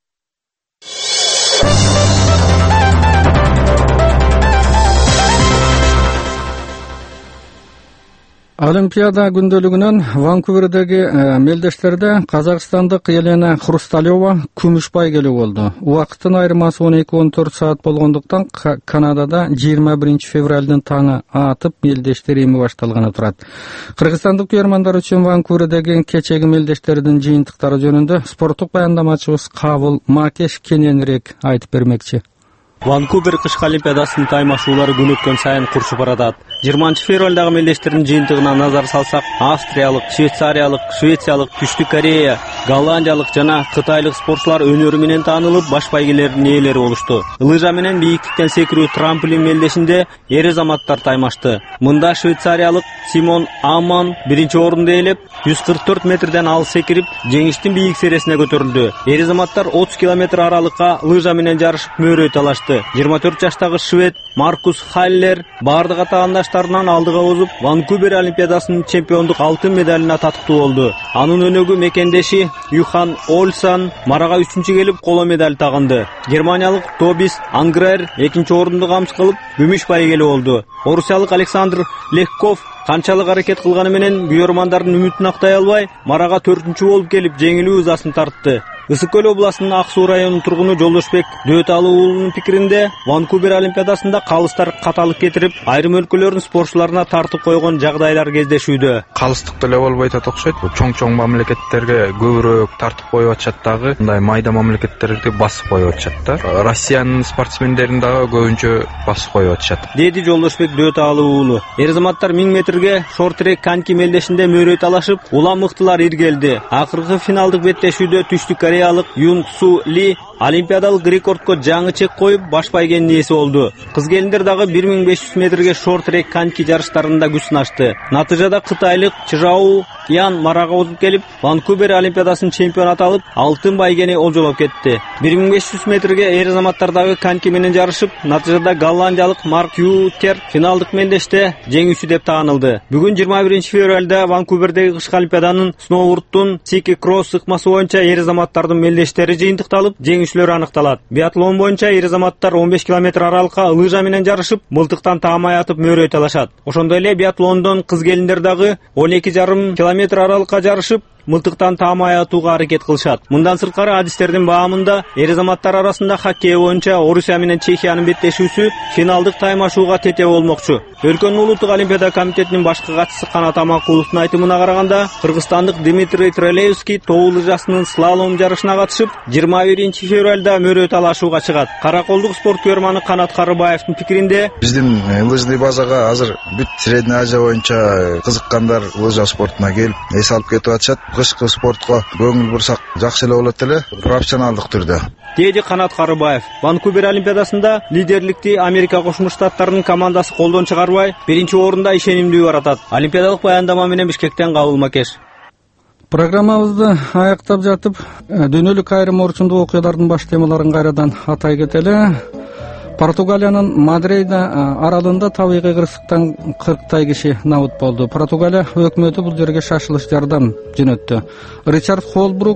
Олимпиада күндөлүгүнөн Ванкувердеги мелдештерде казакстандык Елена Хрусталева күмүш байгелүү болду. Убакыттын айырмасы он эки он төрт саат болгондуктан Канадада жыйырма биринчи февралдын таңы атып мелдештер эми башталганы турат. Кыргызстандык көрөрмандар үчүн Ванкувердеги кечеги мелдештердин жыйынтыктары жөнүндө спорттук баяндамачыбыз Кабыл Макеш кененирээк айтып бермекчи. Ванкувер кышкы олимпиадасынын таймашуулары күн өткөн сайын курчуп баратат. жыйырманчы февралдагы мелдештердин жыйынтыгына назар салсак, австриялык, швейцариялык, швециялык, Түштүк Корея, голландиялык жана кытайлык спортчулар өнөрү менен таанылып, баш байгелердин ээлери болушту. Лыжа менен бийиктиктен секирүү трамплин мелдешинде эр азаматтар таймашты. Мында швейцариялык Симон Амман биринчи орунду ээлеп, жүз кырк төрт метрден алыс секирип, жеңиштин бийик сересине көтөрүлдү. Эр азаматтар отуз километр аралыкка лыжа менен жарышып мөөрөй талашты. жыйырма төрт жаштагы швед Маркус Халлер бардык атаандаштарынан алдыга озуп, Ванкувер олимпиадасынын чемпиондук алтын медалына татыктуу болду. Анын өнөгү мекендеши Юхан Олсан марага үчүнчү келип, коло медаль тагынды. Германиялык Тобис Ангрер экинчи орунду камчы кылып, күмүш байгелүү болду. Орусиялык Александр Легков канчалык аракет кылганы менен күйөрмандардын үмүтүн актай албай, марага төртүнчү болуп келип, жеңилүү ызасын тартты. Ысык көл областынын Ак Суу районунун тургуну Жолдошбек Дөталы уулунун пикиринде, Ванкувер олимпиадасында калыстар каталык кетирип, айрым өлкөлөрдүн спортчуларына тартып койгон жагдайлар кездешүүдө. Калыстык деле болбой атат окшойт. Чоң-чоң мамлекеттерге көбүрөөк тартып коюп атышат дагы, мындай майда мамлекеттерди басып коюп атышат да. Россиянын спортсмендерин дагы көбүнчө басып коюп атышат. Деди Жолдошбек Дөталы уулу. Эр азаматтар миң метрге шорт-трек коньки мелдешинде мөөрөй талашып, улам мыктылар иргелди. Акыркы финалдык беттешүүдө Түштүк Кореялык Юн Су Ли олимпиадалык рекордко жаңы чек коюп, баш байгенин ээси болду. Кыз келиндер дагы бир миң беш жүз метрге шорт-трек коньки жарыштарында күч сынашты. Натыйжада кытайлык Чжао Ян марага озуп келип, Ванкувер олимпиадасынын чемпиону алып, алтын байгени олжолоп кетти. бир миң беш жүз метрге эр азаматтардагы коньки менен жарышып, натыйжада голландиялык Марк Ютер финалдык мелдеште жеңүүчү деп таанылды. Бүгүн жыйырма биринчи февралда Ванкувердеги кышкы олимпиаданын сноубордтун сики кросс ыкмасы боюнча эр азаматтардын мелдештери жыйынтыкталып, жеңүүчүлөр аныкталат. Биатлон боюнча эр азаматтар он беш километр аралыкка лыжа менен жарышып, мылтыктан таамай атып мөөрөй талашат. Ошондой эле биатлондон кыз келиндер дагы он эки жарым километр аралыкка жарышып, мылтыктан таамай атууга аракет кылышат. Мындан сырткары адистердин баамында эр азаматтар арасында хоккей боюнча Орусия менен Чехиянын беттешүүсү финалдык таймашууга тете болмокчу. Өлкөнүн улуттук олимпиада комитетинин башкы катчысы Канат Аманкуловдун айтымына караганда, кыргызстандык Дмитрий Трелевский тоо лыжасынын слалом жарышына катышып, жыйырма биринчи февралда мөөрөй талашууга чыгат. Караколдук спорт көрманы Канат Карыбаевдин пикиринде, биздин лыжный базага азыр бүт Средний Азия боюнча кызыккандар лыжа спортуна келип, эс алып кетип атышат. Кышкы спортко көңүл бурсак жакшы эле болот эле, профессионалдык түрдө. Деди Канат Карыбаев. Ванкувер олимпиадасында лидерликти Америка Кошмо Штаттарынын командасы колдон чыгарбай, биринчи орунда ишенимдүү баратат. Олимпиадалык баяндама менен Бишкектен Кабыл Макеш. Программабызды аяктап жатып, дүйнөлүк айрым орчундуу окуялардын баш темаларын кайрадан атай кетели. Португалиянын Мадрейда аралында табигый кырсыктан кырктай киши набыт болду. Португалия өкмөтү бул жерге шашылыш жардам жөнөттү. Ричард Холбрук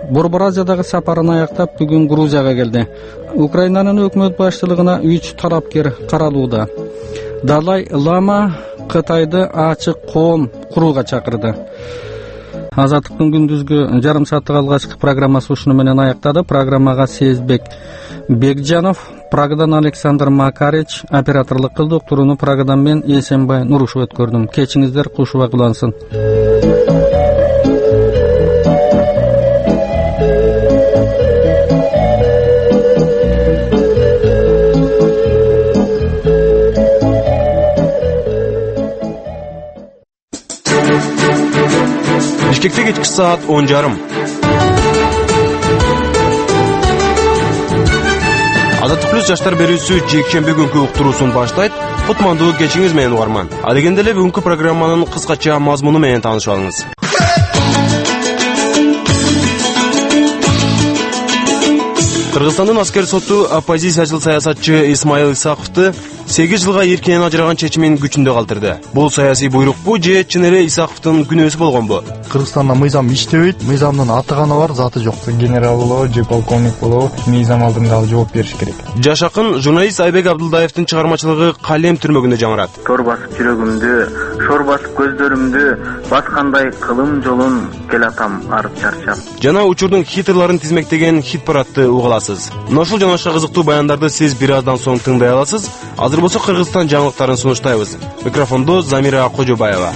Борбор Азиядагы сапарын аяктап бүгүн Грузияга келди. Украинанын өкмөт башчылыгына үч талапкер каралууда. Далай Лама Кытайды ачык коом курууга чакырды. Азаттыктын күндүзгү жарым сааттык алгачкы программасы ушуну менен аяктады. Программага Сезбек Бекжанов, Прагадан Александр Макарич, операторлук кылды. Уктурууну Прагадан мен Эсенбай Нурушев өткөрдүм. Кечиңиздер куш убагылансын. Бишкекте кечки саат он жарым. Азаттык плюс жаштар берүүсү жекшемби күнкү уктуруусун баштайт. Кутмандуу кечиңиз менен угарман. А дегенде эле бүгүнкү программанын кыскача мазмуну менен таанышып алыңыз. Кыргызстандын аскер соту оппозициячыл саясатчы Исмаил Исаковду сегиз жылга эркинен ажыраган чечимин күчүндө калтырды. Бул саясий буйрукпу же чын эле Исаковдун күнөөсү болгонбу? Кыргызстанда мыйзам иштебейт, мыйзамдын аты гана бар, заты жок. Генерал болобу же полковник болобу, мыйзам алдында жооп бериш керек. Жаш акын журналист Айбек Абдылдаевдин чыгармачылыгы калем түрмөгүндө жаңырат. Тор басып жүрөгүмдү, шор басып көздөрүмдү, баскандай кылым жолун келатам арып чарчап. Жана учурдун хитрларын тизмектеген хит парадты угаласыз. Мына ушул жана башка кызыктуу баяндарды сиз бир аздан соң тыңдай аласыз. Азыр болсо Кыргызстан жаңылыктарын сунуштайбыз. Микрофондо Замира Кожобаева.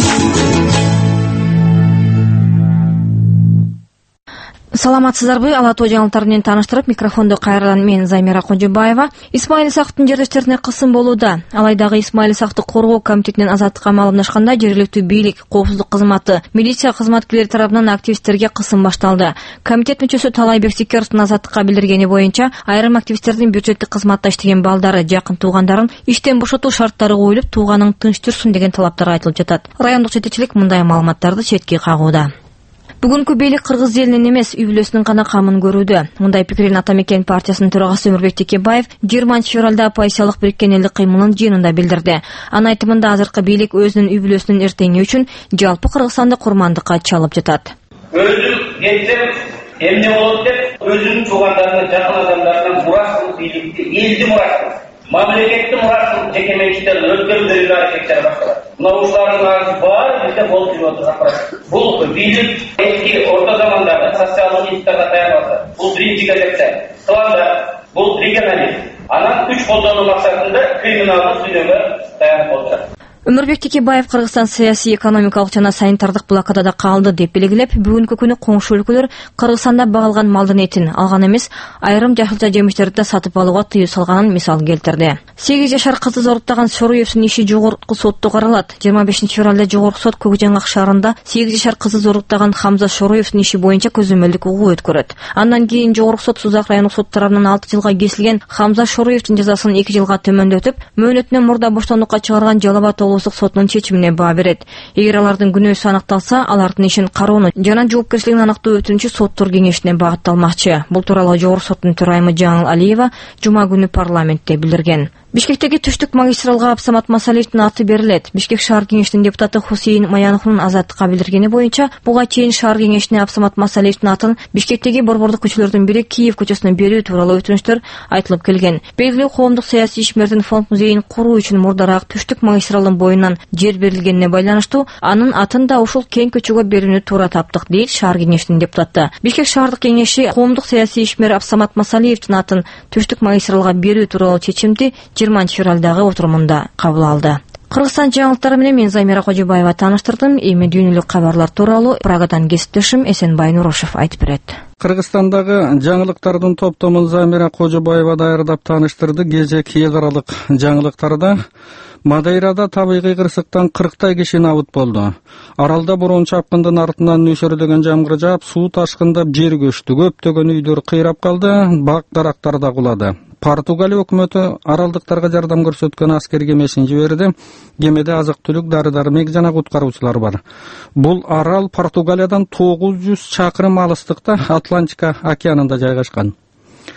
Саламатсыздарбы? Ала тоо жаңылыктар менен тааныштырып, микрофондо кайрадан мен Замира Кожобаева. Исмаил Исаковдун жерлештерине кысым болууда. Алайдагы Исмаил Исаковду коргоо комитетинен азаттыкка маалымдашканда жергиликтүү бийлик, коопсуздук кызматы, милиция кызматкерлери тарабынан активисттерге кысым башталды. Комитет мүчөсү Талайбек Сикеровдун азаттыкка билдиргени боюнча, айрым активисттердин бюджеттик кызматта иштеген балдары, жакын туугандарын иштен бошотуу шарттары коюлуп, тууганың тынч жүрсүн деген талаптар айтылып жатат. Райондук жетекчилик мындай маалыматтарды четке кагууда. Бүгүнкү бийлик кыргыз элинин эмес, үй бүлөсүнүн гана камын көрүүдө. Мындай пикирин Атамекен партиясынын төрагасы Өмүрбек Текебаев жыйырманчы февралда оппозициялык бириккен элдик кыймылынын жыйынында билдирди. Анын айтымында азыркы бийлик өзүнүн үй бүлөсүнүн эртеңи үчүн жалпы Кыргызстанды курмандыкка чалып жатат. Өзүм кетсем эмне болот деп, өзүнүн туугандарына, жакын адамдарына мурас бийликти, элди мурас, мамлекетти мурас жеке менчиктерин өткөрүүгө аракет жасап башталат. Мына ушулардын баары бизде болуп жүрүп атат. Бул бийлик эски орто замандарда социалдык институттарга таянып, бул биринчи кезекте планда, бул регионализм. Анан күч колдонуу максатында криминалдык дүйнөгө таянып отурат. Өмүрбек Текебаев Кыргызстан саясий, экономикалык жана санитардык блокадада калды деп белгилеп, бүгүнкү күнү коңшу өлкөлөр Кыргызстанда багылган малдын этин алган эмес, айрым жашылча жемиштерди сатып алууга тыюу салганын мисал келтирди. сегиз жашар кызды зоруттаган Шороевдун иши жогорку сотто каралат. жыйырма бешинчи февралда жогорку сот Көкжаңак шаарында сегиз жашар кызды зоруттаган Хамза Шороевдун иши боюнча көзөмөлдүк угуу өткөрөт. Андан кийин жогорку сот Сузак райондук сот тарабынан алты жылга кесилген Хамза Шороевдун жазасын эки жылга төмөндөтүп, мөөнөтүнөн мурда боштондукка чыгарган Жалал Абад облустук сотунун чечимине баа берет. Эгер алардын күнөөсү аныкталса, алардын ишин кароону жана жоопкерчилигин аныктоо өтүнүчү соттор кеңешине багытталмакчы. Бул тууралуу жогорку соттун төрайымы Жаңыл Алиева жума күнү парламентте билдирген. Бишкектеги түштүк магистралга Абсамат Масалиевдин аты берилет. Бишкек шаар кеңешинин депутаты Хусейин Маяновдун азаттыкка билдиргени боюнча, буга чейин шаар кеңешине Абсамат Масалиевдин атын Бишкектеги борбордук көчөлөрдүн бири Киев көчөсүнө берүү тууралуу өтүнүчтөр айтылып келген. Белгилүү коомдук саясий ишмердин фонд музейин куруу үчүн мурдараак түштүк магистралдын боюнан жер берилгенине байланыштуу, анын атын да ушул кең көчөгө берүүнү туура таптык, дейт шаар кеңешинин депутаты. Бишкек шаардык кеңеши коомдук саясий ишмер Абсамат Масалиевдин атын түштүк магистралга берүү тууралуу чечимди жыйырманчы февралдагы отурумунда кабыл алды. Кыргызстан жаңылыктары менен мен Замира Кожобаева тааныштырдым. Эми дүйнөлүк кабарлар тууралуу Прагадан кесиптешим Эсенбай Нурушев айтып берет. Кыргызстандагы жаңылыктардын топтомун Замира Кожобаева даярдап тааныштырды. Кезек эл аралык жаңылыктарда Мадейрада табигый кырсыктан кырктай киши набыт болду. Аралда борон чапкындын артынан нөсөрдөгөн жамгыр жаап, суу ташкындап жер көчтү. Көптөгөн үйлөр кыйрап калды, бак дарактар да кулады. Португалия өкмөтү аралдыктарга жардам көрсөткөн аскер кемесин жиберди. Кемеде азык-түлүк, дары-дармек жана куткаруучулар бар. Бул арал Португалиядан тогуз жүз чакырым алыстыкта Атлантика океанында жайгашкан.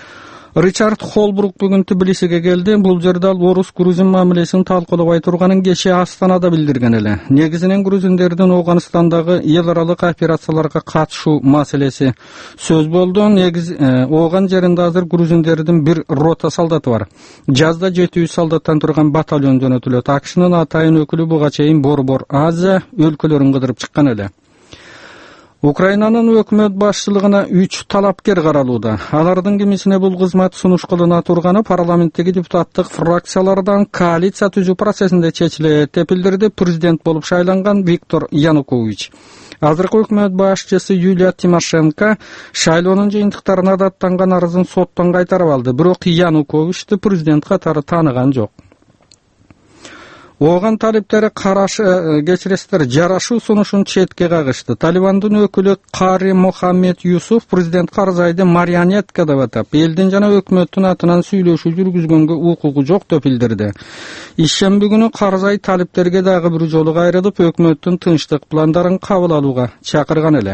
Ричард Холбрук бүгүн Тбилисиге келди. Бул жерде ал орус-грузин мамилесин талкуулабай турганын кечээ Астанада билдирген эле. Негизинен грузиндердин Ооганстандагы эл аралык операцияларга катышуу маселеси сөз болду. Негиз Ооган жеринде азыр грузиндердин бир рота солдаты бар. Жазда жети жүз солдаттан турган батальон жөнөтүлөт. АКШнын атайын өкүлү буга чейин Борбор Азия өлкөлөрүн кыдырып чыккан эле. Украинанын өкмөт башчылыгына үч талапкер каралууда. Алардын кимисине бул кызмат сунуш кылына турганы парламенттеги депутаттык фракциялардан коалиция түзүү процессинде чечилет деп билдирди президент болуп шайланган Виктор Янукович. Азыркы өкмөт башчысы Юлия Тимошенко шайлоонун жыйынтыктарына даттанган арызын соттон кайтарып алды. Бирок Януковичти президент катары тааныган жок. Ооган талиптери карашы кечиресиздер жарашуу сунушун четке кагышты. Талибандын өкүлү Кари Мохаммед Юсуф президент Карзайды марионетка деп атап, элдин жана өкмөттүн атынан сүйлөшүү жүргүзгөнгө укугу жок деп билдирди. Ишемби күнү Карзай талиптерге дагы бир жолу кайрылып, өкмөттүн тынчтык пландарын кабыл алууга чакырган эле.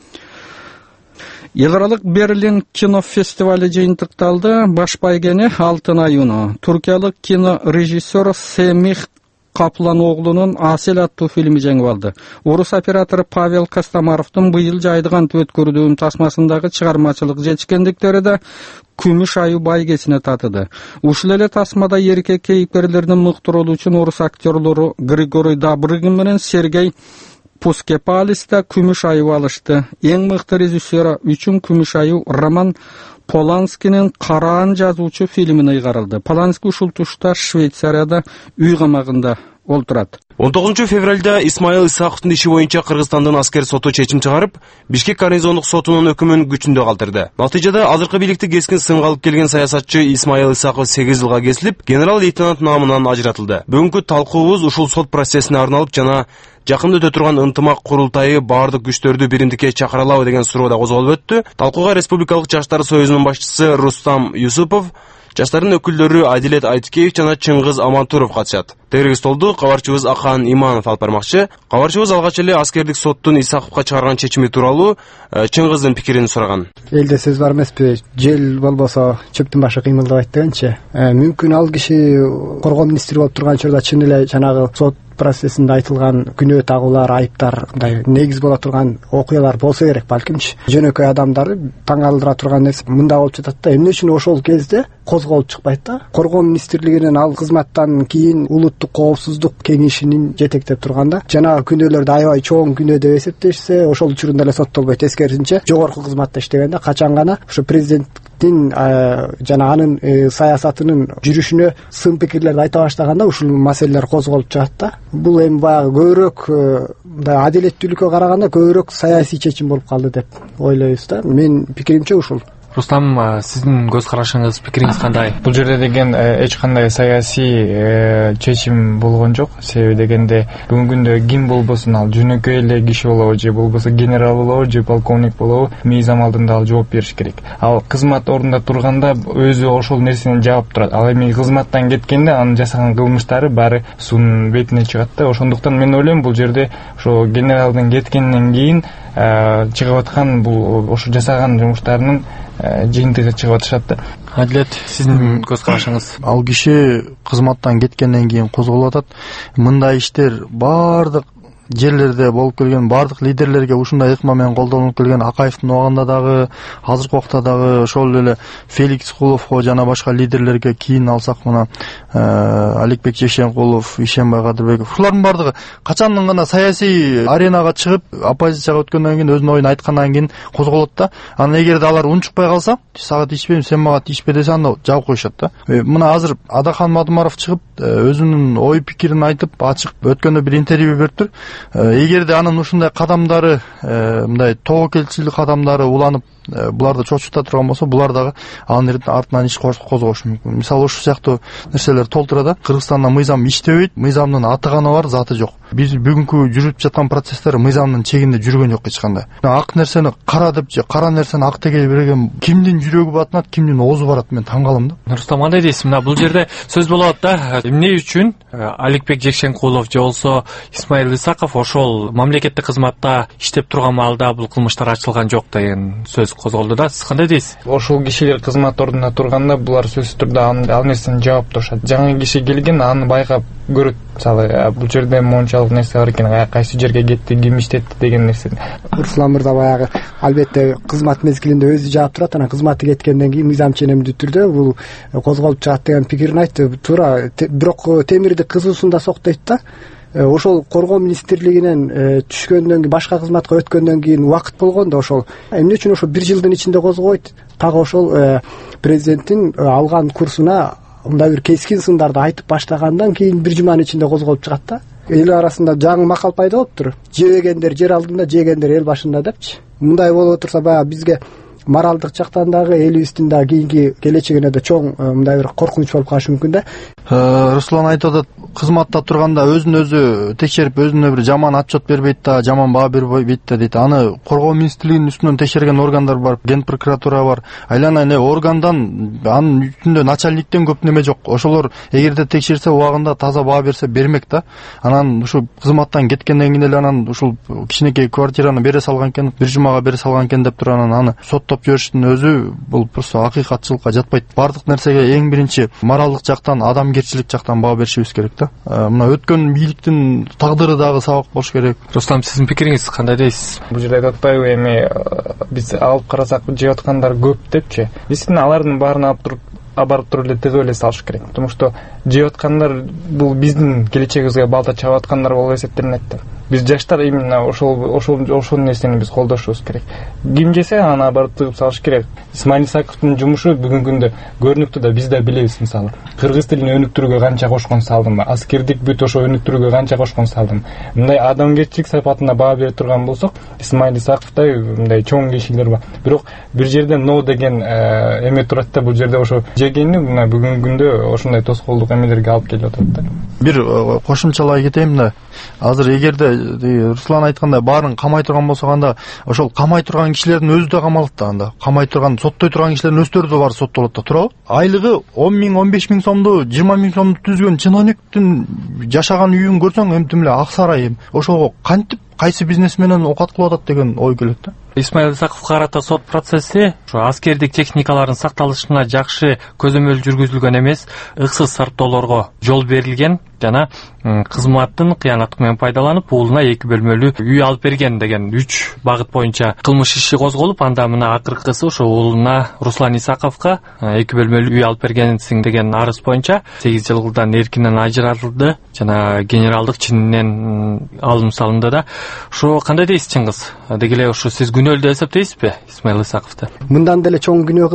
Эл аралык Берлин кинофестивали жыйынтыкталды. Баш байгени Алтын ай уну. Туркиялык кинорежиссер Семих Каплан оглунун Асел аттуу фильми жеңип алды. Орус оператору Павел Костомаровдун быйыл жайдыган өткөрүүдүн тасмасындагы чыгармачылык жетишкендиктери да күмүш аю байгесине татыды. Ушул эле тасмада эркек кейипкерлердин мыкты ролу үчүн орус актерлору Григорий Добрыгин менен Сергей Пускепалис да күмүш аю алышты. Эң мыкты режиссер үчүн күмүш аю Роман Поланскинин Караан жазуучу фильмине ыйгарылды. Полански ушул тушта Швейцарияда үй камагында олтурат. он тогузунчу февралда Исмаил Исаковдун иши боюнча Кыргызстандын аскер соту чечим чыгарып, Бишкек гарнизондук сотунун өкүмүн күчүндө калтырды. Натыйжада азыркы бийликти кескин сынга алып келген саясатчы Исмаил Исаков сегиз жылга кесилип, генерал-лейтенант наамынан ажыратылды. Бүгүнкү талкуубуз ушул сот процессине арналып жана жакында өтө турган ынтымак курултайы баардык күчтөрдү бириндикке чакыралабы деген суроода козголуп өттү. Талкууга Республикалык Жаштар союзунун башчысы Рустам Юсупов, жаштардын өкүлдөрү Адилет Айтыкеев жана Чыңгыз Амантуров катышат. Тегири столду кабарчыбыз Ахан Иманов алып бармакчы. Кабарчыбыз алгач эле аскердик соттун Исаковго чыгарган чечими тууралуу Чыңгыздын пикирин сураган. Элде сөз бар эмеспи? Жел болбосо чөптүн башы кыймылдап айт дегенчи. Мүмкүн ал киши коргоо министри болуп турган учурда чын эле жанагы сот процессинде айтылган күнөө тагуулар, айыптар, мындай негиз боло турган окуялар болсо керек балкимчи. Жөнөкөй адамдар таң калтыра турган нерсе мында болуп жатат да. Эмне үчүн ошол кезде козголуп чыкпайт да? Коргоо министрлигинин ал кызматтан кийин улуттук коопсуздук кеңешинин жетектеп турганда жанагы күнөөлөрдү аябай чоң күнөө деп эсептешсе, ошол учурунда эле соттолбойт. Тескерисинче жогорку кызматта иштегенде качан гана ушу президенттин жана анын саясатынын жүрүшүнө сын пикирлерди айта баштаганда ушул маселелер козголуп чыгат да. Бул эми баягы көбүрөөк мындай адилеттүүлүккө караганда көбүрөөк саясий чечим болуп калды деп ойлойбуз да. Мен пикиримче ушул. Рустам, сиздин көз карашыңыз, пикириңиз кандай? Бул жерде деген эч кандай саясий чечим болгон жок. Себеби дегенде бүгүнкү күндө ким болбосун, ал жөнөкөй эле киши болобу же болбосо генерал болобу же полковник болобу, мыйзам алдында ал жооп бериш керек. Ал кызмат ордунда турганда өзү ошол нерсени жаап турат. Ал эми кызматтан кеткенде анын жасаган кылмыштары баары суунун бетине чыгат да. Ошондуктан мен ойлойм, бул жерде ошо генералдын кеткенден кийин чыгып аткан бул ошо жасаган жумуштарынын жыйынтыгы чыгып атышат да. Адилет, сиздин көз карашыңыз? Ал киши кызматтан кеткенден кийин козголуп атат. Мындай иштер баардык жерлерде болуп келген, баардык лидерлерге ушундай ыкма менен колдонулуп келген. Акаевдин убагында дагы, азыркы убакта дагы ошол эле Феликс Куловго жана башка лидерлерге кийин алсак, мына Аликбек Жешенкулов, Ишенбай Кадырбеков, ушулардын баардыгы качандын гана саясий аренага чыгып, оппозицияга өткөндөн кийин өзүнүн оюн айткандан кийин козголот да. Анан эгерде алар унчукпай калса, сага тиишпейм, сен мага тиишпе десе, анда жабып коюшат да. Мына азыр Адахан Мадумаров чыгып, өзүнүн ой пикирин айтып, ачык өткөндө бир интервью бериптир. Эгерде анын ушундай кадамдары, мындай тобокелчилик кадамдары уланып, буларды чочута турган болсо, булар дагы анын артынан иш козгошу мүмкүн. Мисалы, ушул сыяктуу нерселер толтура да. Кыргызстанда мыйзам иштебейт, мыйзамдын атыганы бар, заты жок. биз бүгүнкү жүрүп жаткан процесстер мыйзамдын чегинде жүргөн жок эч кандай. Ак нерсени кара деп же кара нерсени ак деге берген кимдин жүрөгү батынат, кимдин оозу барат, мен таң калам да. Рустам, кандай дейсиз? Мына бул жерде сөз болот да, эмне үчүн Аликбек Жекшенкулов же болсо Исмаил Исаков ошол мамлекеттик кызматта иштеп турган маалда бул кылмыштар ачылган жок деген сөз козголду да. Сиз кандай дейсиз? Ошол кишилер кызмат ордунда турганда булар сөзсүз түрдө ал нерсени жаап турушат. Жаңы киши келген аны байкап көрөт. Мисалы, бул жерде мончалык нерсе бар экен, кайсы жерге кетти, ким иштетти деген нерсени. Руслан мырза баягы албетте кызмат мезгилинде өзү жаап турат, анан кызматы кеткенден кийин мыйзам ченемдүү түрдө бул козголуп чыгат деген пикирин айтты. Туура, бирок темирди кызуусунда соктойт да. Ошол коргоо министрлигинен түшкөндөн кийин, башка кызматка өткөндөн кийин убакыт болгондо ошол эмне үчүн ошо бир жылдын ичинде козгобойт? Так ошол президенттин алган курсуна мындай бир кескин сындарды айтып баштагандан кийин бир жуманын ичинде козголуп чыгат да. Эл арасында жаңы макал пайда болуптур. Жебегендер жер алдында, жегендер эл башында депчи. Мындай болуп турса баягы бизге моралдык жактан дагы элибиздин да кийинки келечегине да чоң мындай бир коркунуч болуп калышы мүмкүн да. Руслан айтып атат, кызматта турганда өзүн өзү текшерип, өзүнө бир жаман отчет бербейт да, жаман баа бербейт да дейт. Аны коргоо министрлигинин үстүнөн текшерген органдар бар, ген прокуратура бар. Айлана эле органдан, анын үстүндө начальниктен көп неме жок. Ошолор эгерде текшерсе убагында таза баа берсе бермек да. Анан ушу кызматтан кеткенден кийин эле анан ушул кичинекей квартираны бере салган экен, бир жумага бере салган экен деп туруп анан аны соттоп жибериштин өзү бул просто акыйкатчылыкка жатпайт. Бардык нерсеге эң биринчи моралдык жактан, адамгерчилик жактан баа беришибиз керек да. Мына өткөн бийликтин тагдыры дагы сабак болуш керек. Рустам, сиздин пикириңиз кандай дейсиз? Бул жерде айтып атпайбы, эми биз алып карасак жеп аткандар көп депчи. Действительно, алардын баарын алып туруп абарып туруп эле тыгып эле салыш керек. Потому что жеп аткандар бул биздин келечегибизге балта чабып аткандар болуп эсептелинет да. Биз жаштар именно ошол ошол ошол нерсени биз колдошубуз керек. Ким жесе аны барып тыгып салыш керек. Исмаил Исаковдун жумушу бүгүнкү күндө көрүнүктүү да, биз да билебиз. Мисалы, кыргыз тилин өнүктүрүүгө канча кошкон салдым, аскердик бүт ошо өнүктүрүүгө канча кошкон салдым. Мындай адамгерчилик сапатында баа бере турган болсок, Исмаил Исаковдой мындай чоң кишилер бар. Бирок бир жерде но деген эме турат да, бул жерде ошо жегени мына бүгүнкү күндө ошондой тоскоолдук эмелерге алып келип атат да. Бир кошумчалай кетейин да. Азыр эгерде Руслан айткандай баарын камай турган болсо, анда ошол камай турган кишилердин өзү да камалат да. Анда камай турган, соттой турган кишилердин өздөрү да бар соттолот да, туурабы? Айлыгы он миң, он беш миң сомду, жыйырма миң сомду түзгөн чиновниктин жашаган үйүн көрсөң, эмтим эле ак сарай, ошого кантип кайсы бизнесменен окат кылып атат деген ой келет да. Исмаил Исаковго карата сот процесси ушу аскердик техникалардын сакталышына жакшы көзөмөл жүргүзүлгөн эмес, ыксыз сарптоолорго жол берилген жана кызматтын кыянаттык менен пайдаланып уулуна эки бөлмөлүү үй алып берген деген үч багыт боюнча кылмыш иши козголуп, анда мына акыркысы ошо уулуна Руслан Исаковго эки бөлмөлүү үй алып бергенсиң деген арыз боюнча сегиз жылдан эркинен ажыралды жана генералдык чининен алым салынды да. Ошо кандай дейсиз Чыңгыз? Деги эле ошо сиз күнөөлүү деп эсептейсизби Исмаил Исаковду? Мындан деле чоң күнөө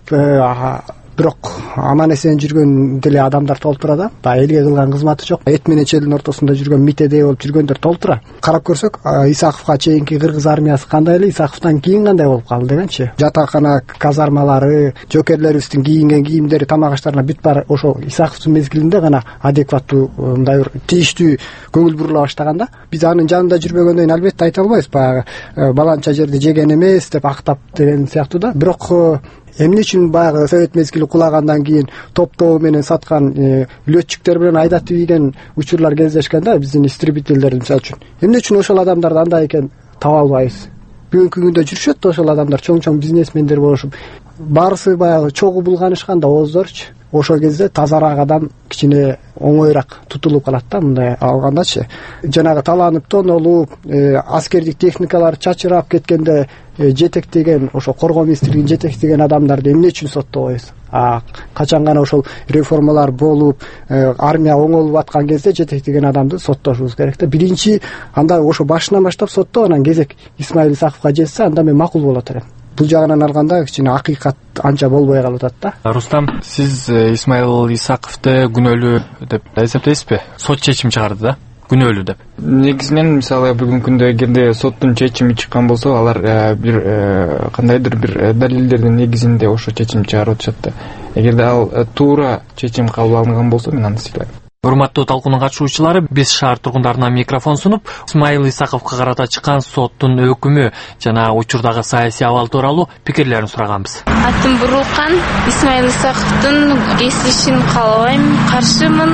кылып, бирок аман эсен жүргөн деле адамдар толтура да. Баягы элге кылган кызматы жок. Эт менен челдин ортосунда жүргөн митедей болуп жүргөндөр толтура. Карап көрсөк, Исаковго чейинки кыргыз армиясы кандай эле, Исаковдон кийин кандай болуп калды дегенчи. Жатакана казармалары, жокерлерибиздин кийинген кийимдери, тамак аштарына бүт бар ошо Исаковдун мезгилинде гана адекваттуу, мындай бир тийиштүү көңүл бурула баштаганда, биз анын жанында жүрбөгөндөн кийин албетте айта албайбыз. Баягы баланча жерди жеген эмес деп актап деген сыяктуу да. Бирок эмне үчүн баягы совет мезгили кулагандан кийин топтоо менен саткан летчиктер менен айдатып ийген учурлар кездешкен да, биздин истребительдер мисалы үчүн. Эмне үчүн ошол адамдарды андай экен таба албайбыз? Бүгүнкү күндө жүрүшөт да ошол адамдар, чоң-чоң бизнесмендер болушуп, баарысы баягы чогуу булганышкан да, ооздорчу. Ошол кезде тазараак адам кичине оңоюраак тутулуп калат да, мындай алгандачы. Жанагы таланып тонолуп, аскердик техникалар чачырап кеткенде жетектеген, ошо коргоо министрлигин жетектеген адамдарды эмне үчүн соттобойбуз? А качан гана ошол реформалар болуп, армия оңолуп аткан кезде жетектеген адамды соттошубуз керек да. Биринчи анда ошо башынан баштап соттоо, анан кезек Исмаил Исаковго жетсе, анда мен макул болот элем. Бул жагынан алганда кичине акыйкат анча болбой калып атат да. Рустам, сиз Исмаил Исаковду күнөөлүү деп эсептейсизби? Сот чечим чыгарды да, күнөөлүү деп. Негизинен мисалы бүгүнкү күндө эгерде соттун чечими чыккан болсо, алар бир кандайдыр бир далилдердин негизинде ошо чечим чыгарып атышат да. Эгерде ал туура чечим кабыл алынган болсо, мен аны сыйлайм. Урматтуу талкуунун катышуучулары, биз шаар тургундарына микрофон сунуп, Исмаил Исаковго карата чыккан соттун өкүмү жана учурдагы саясий абал тууралуу пикирлерин сураганбыз. Атым Бурулкан, Исмаил Исаковдун кесилишин каалабайм, каршымын.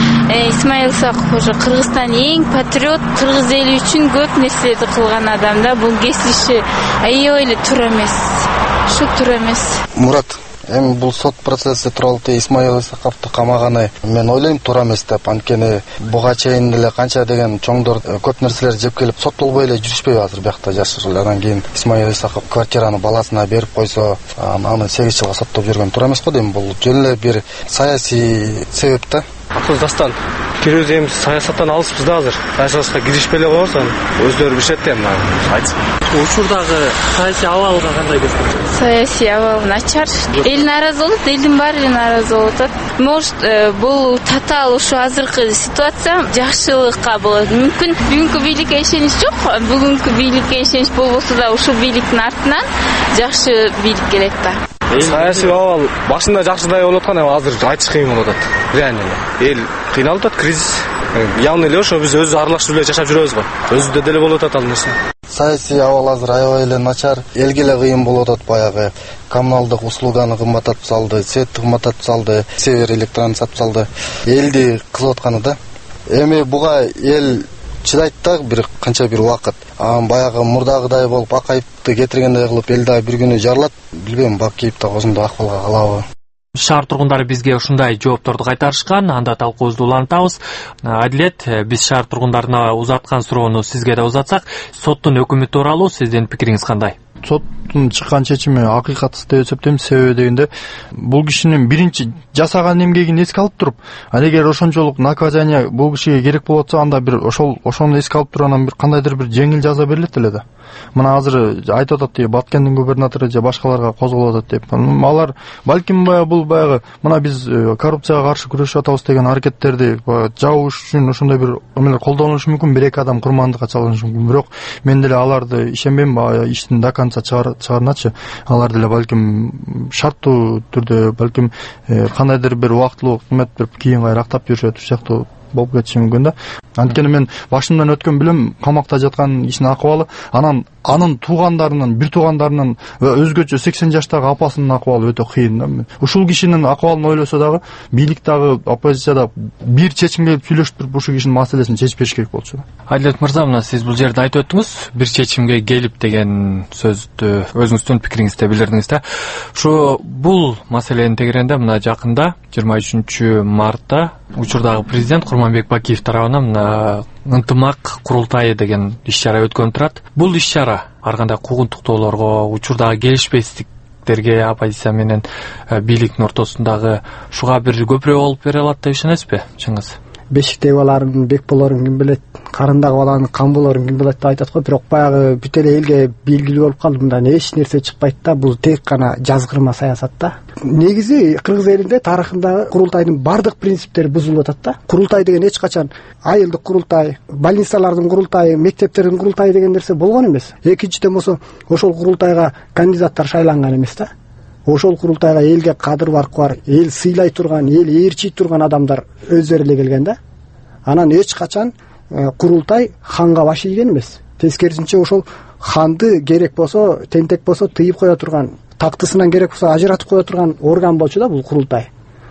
Исмаил Исаков уже Кыргызстан эң патриот, кыргыз эли үчүн көп нерселерди кылган адам да. Бул кесилиши аябай эле туура эмес. Ушу туура эмес. Мурат, эми бул сот процесси тууралуу Исмаил Исаковду камаганы мен ойлойм туура эмес деп. Анткени буга чейин деле канча деген чоңдор көп нерселер жеп келип соттолбой эле жүрүшпөйбү азыр биякта жашашыл. Андан кийин Исмаил Исаков квартираны баласына берип койсо, аны сегиз жылга соттоп жүргөн туура эмес го дейм. Бул жөн эле бир саясий себеп да. Акыз дастан бирөөз эми саясаттан алыспыз да азыр. Саясатка киришпей эле коебуз, өздөрү билишет да эми айтсын. Учурдагы саясий абалга кандай көрсөтөт? Саясий абал начар. Эл нааразы болот, элдин баары нааразы болуп атат. Может, бул татаал ушу азыркы ситуация жакшылыкка болот. Мүмкүн бүгүнкү бийликке ишенич жок. Бүгүнкү бийликке ишенич болбосо да ушу бийликтин артынан жакшы бийлик келет да. Саясий абал башында жакшыдай болуп аткан, эми азыр айтыш кыйын болуп атат. Реально эле. Эл кыйналып атат, кризис. Явно эле ошо биз өзү аралашып эле жашап жүрөбүз го. Өзүдө деле болуп атат ал нерсе. Саясий абал азыр аябай эле начар. Элге эле кыйын болуп атат баягы. Коммуналдык услуганы кымбаттатып салды, сетти кымбаттатып салды, Север электрон сатып салды. Элди кызып атканы да. Эми буга эл чыдайт да бир канча бир убакыт. Анан баягы мурдагыдай болуп акайыпты кетиргендей кылып эл дагы бир күнү жарылат. Билбейм, бакип да ошондой акыбалга калабы. Шаар тургундары бизге ушундай жоопторду кайтарышкан. Анда талкуубузду улантабыз. Адилет, биз шаар тургундарына узаткан суроону сизге да узатсак, соттун өкүмү тууралуу сиздин пикириңиз кандай? Соттун чыккан чечими акыйкатсыз деп эсептейм. Себеби дегенде бул кишинин биринчи жасаган эмгегин эске алып туруп, ал эгер ошончолук наказание бул кишиге керек болуп атса, анда бир ошол ошону эске алып туруп анан бир кандайдыр бир жеңил жаза берилет эле да. Мына азыр айтып атат деп Баткендин губернатору же башкаларга козголуп атат деп. Алар балким баягы бул баягы мына биз коррупцияга каршы күрөшүп атабыз деген аракеттерди жабыш үчүн ошондой бир эмелер колдонулушу мүмкүн, бир эки адам курмандыкка чалынышы мүмкүн. Бирок мен деле аларды ишенбейм, иштин до конца чыгарначы. Алар деле балким шарттуу түрдө балким кандайдыр бир убактылуу кызмет берип кийин кайрактап жүрүшөт, ушул жактуу болуп кетиши мүмкүн да. Анткени мен башымдан өткөн билем, камакта жаткан кишинин акыбалы, анан анын туугандарынын, бир туугандарынын өзгөчө сексен жаштагы апасынын акыбалы өтө кыйын да. Ушул кишинин акыбалын ойлосо дагы бийлик дагы оппозицияда бир чечимге сүйлөшүп туруп ушул кишинин маселесин чечип бериш керек болчу. Адилет мырза, мына сиз бул жерде айтып өттүңүз, бир чечимге келип деген сөздү өзүңүздүн пикириңизде билдирдиңиз да. Ушу бул маселенин тегеренде мына жакында жыйырма үчүнчү мартта учурдагы президент Курманбек Бакиев тарабынан мына ынтымак курултайы деген иш-чара өткөн турат. Бул иш-чара ар кандай куугунтуктоолорго, учурдагы келишпестиктерге оппозиция менен бийликтин ортосундагы ушуга бир көпүрө болуп бере алат деп ишенесизби, чыңгыз? Бешиктеги баланын бек болорун ким билет, карындагы баланын кан болорун ким билет деп айтат го. Бирок баягы бүт эле элге белгилүү болуп калды, мындан эч нерсе чыкпайт да. Бул тек гана жазгырма саясат да. Негизи кыргыз элинде тарыхындагы курултайдын бардык принциптери бузулуп атат да. Курултай деген эч качан айылдык курултай, больницалардын курултайы, мектептердин курултайы деген нерсе болгон эмес. Экинчиден болсо ошол курултайга кандидаттар шайланган эмес да. Ошол курултайга элге кадыр баркы бар, эл сыйлай турган, эл ээрчий турган адамдар өздөрү эле келген да. Анан эч качан курултай ханга баш ийген эмес. Тескерисинче ошол ханды керек болсо, тентек болсо тыйып кое турган, тактысынан керек болсо ажыратып кое турган орган болчу да бул курултай.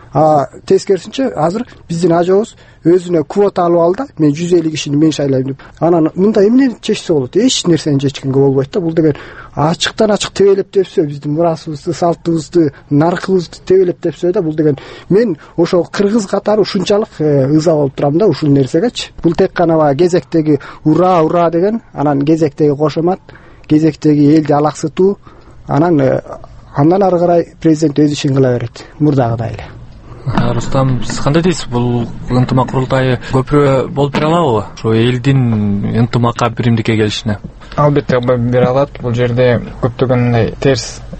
А тескерисинче азыр биздин ажообуз өзүнө квота алып алды. Мен жүз элүү кишини мен шайлайм деп. Анан мындай эмне чечсе болот? Эч нерсени чечкенге болбойт да. Бул деген ачыктан ачык тебелеп тепсө, биздин мурасыбызды, салтыбызды, наркыбызды тебелеп тепсө да, бул деген мен ошо кыргыз катары ушунчалык ыза болуп турам да ушул нерсегечи. Бул тек гана баягы кезектеги ура ура деген, анан кезектеги кошомат, кезектеги элди алаксытуу, анан андан ары карай президент өз ишин кыла берет, мурдагыдай эле. Рустам, сиз кандай дейсиз? Бул ынтымак курултайы көпүрө болуп бере алабы? Ошо элдин ынтымакка биримдикке келишине. Албетте бере алат. Бул жерде көптөгөн терс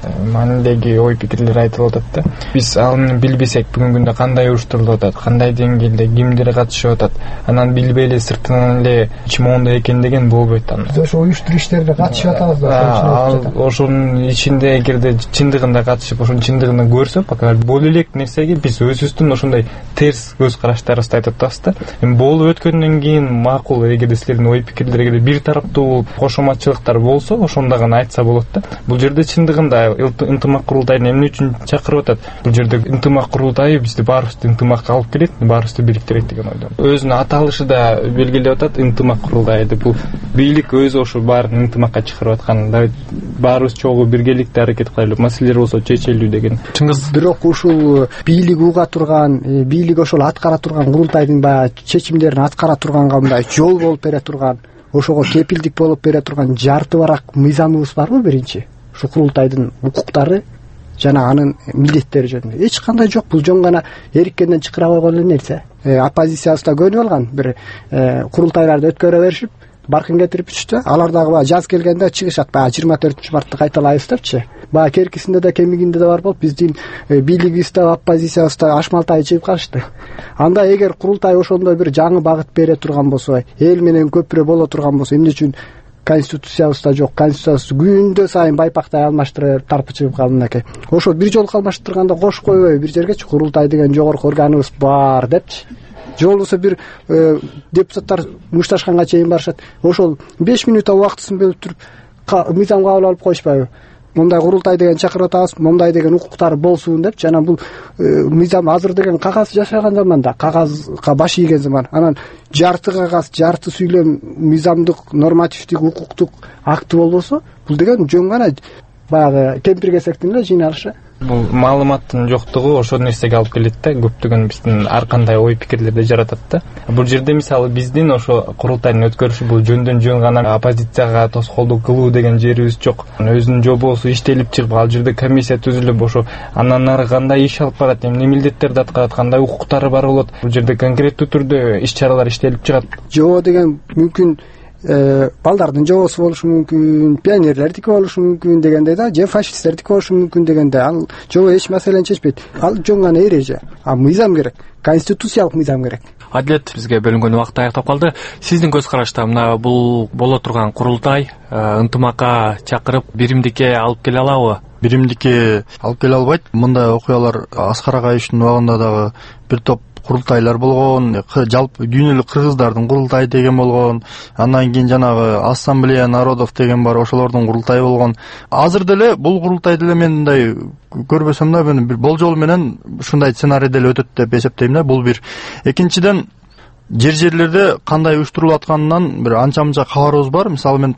маанилеги ой пикирлер айтылып атат да. Биз аны билбесек бүгүнкү күндө кандай уюштурулуп атат, кандай деңгээлде кимдер катышып атат, анан билбей эле сыртынан эле чымондо экен деген болбойт анда. Биз ошо уюштуруу иштерине катышып атабыз да. Ал ошонун ичинде эгерде чындыгында катышып, ошонун чындыгын көрсөк, пока боло элек нерсеге биз өзүбүздүн ошондой терс көз караштарыбызды айтып атабыз да. Эми болуп өткөндөн кийин макул, эгерде силердин ой пикирлерге бир тараптуу болуп кошоматчылыктар болсо, ошондо гана айтса болот да. Бул жерде чындыгында ынтымак курултайын эмне үчүн чакырып атат? Бул жерде ынтымак курултайы бизди баарыбызды ынтымакка алып келет, баарыбызды бириктирет деген ойдомун. Өзүнүн аталышы да белгилеп атат, ынтымак курултайы деп. Бул бийлик өзү ошо баарын ынтымакка чакырып аткан, баарыбыз чогуу биргеликте аракет кылайлы, маселелер болсо чечелүү деген. Чыңгыз, бирок ушул бийлик уга турган, бийлик ошол аткара турган курултайдын баягы чечимдерин аткара турганга мындай жол болуп бере турган, ошого кепилдик болуп бере турган жарты барак мыйзамыбыз барбы биринчи? Ушу курултайдын укуктары жана анын милдеттери жөнүндө эч кандай жок. Бул жөн гана эриккенден чакыра койгон эле нерсе. Оппозициябыз да көнүп алган, бир курултайларды өткөрө беришип, баркын кетирип түштү. Алар дагы баягы жаз келгенде чыгышат, баягы жыйырма төртүнчү мартты кайталайбыз депчи. Баягы керкисинде да кемигинде да бар болуп, биздин бийлигибиз да оппозициябыз да ашмалтай чыгып калышты. Анда эгер курултай ошондой бир жаңы багыт бере турган болсо, эл менен көпүрө боло турган болсо, эмне үчүн конституциябызда жок? Конституциябыз күндө сайын байпактай алмаштырып тарпы чыгып калдынаке. Ошо бир жолу алмаштырганда кош койбой бир жергечи курултай деген жогорку органыбыз бар депчи. Же болбосо бир депутаттар мушташканга чейин барышат. Ошол беш минутта убактысын бөлүп туруп мыйзам кабыл алып коюшпайбы? Мондай курултай деген чакырып атабыз, мондай деген укуктар болсун деп. Жана бул мыйзам азыр деген кагаз жашаган заманда, кагазга баш ийген заман. Анан жарты кагаз, жарты сүйлөм мыйзамдык, нормативдик, укуктук акты болбосо, бул деген жөн гана баягы кемпир кесектин эле жыйналышы. Бул маалыматтын жоктугу ошол нерсеге алып келет да, көптөгөн биздин ар кандай ой пикирлерди жаратат да. Бул жерде мисалы биздин ошо курултайдын өткөрүшү бул жөндөн жөн гана оппозицияга тоскоолдук кылуу деген жерибиз жок. Өзүнүн жобосу иштелип чыгып, ал жерде комиссия түзүлүп, ошо андан ары кандай иш алып барат, эмне милдеттерди аткарат, кандай укуктары бар болот. Бул жерде конкреттүү түрдө иш-чаралар иштелип чыгат. Жобо деген мүмкүн балдардын жобосу болушу мүмкүн, пионерлердики болушу мүмкүн дегенде да, же фашисттердики болушу мүмкүн дегенде, ал жобо эч маселени чечпейт. Ал жөн гана эреже. А мыйзам керек, конституциялык мыйзам керек. Адилет, бизге бөлүнгөн убакыт аяктап калды. Сиздин көз карашта мына бул боло турган курултай ынтымакка чакырып биримдикке алып келе алабы? Биримдикке алып келе албайт. Мындай окуялар Аскар Акаевичтин убагында дагы бир топ курултайлар болгон, жалпы дүйнөлүк кыргыздардын курултайы деген болгон, андан кийин жанагы Ассамблея народов деген бар, ошолордун курултайы болгон. Азыр деле бул курултай деле мен мындай көрбөсөм да, бир болжол менен ушундай сценарий деле өтөт деп эсептейм да. Бул бир. Экинчиден, жер жерлерде кандай уюштурулуп атканынан бир анча-мынча кабарыбыз бар. Мисалы мен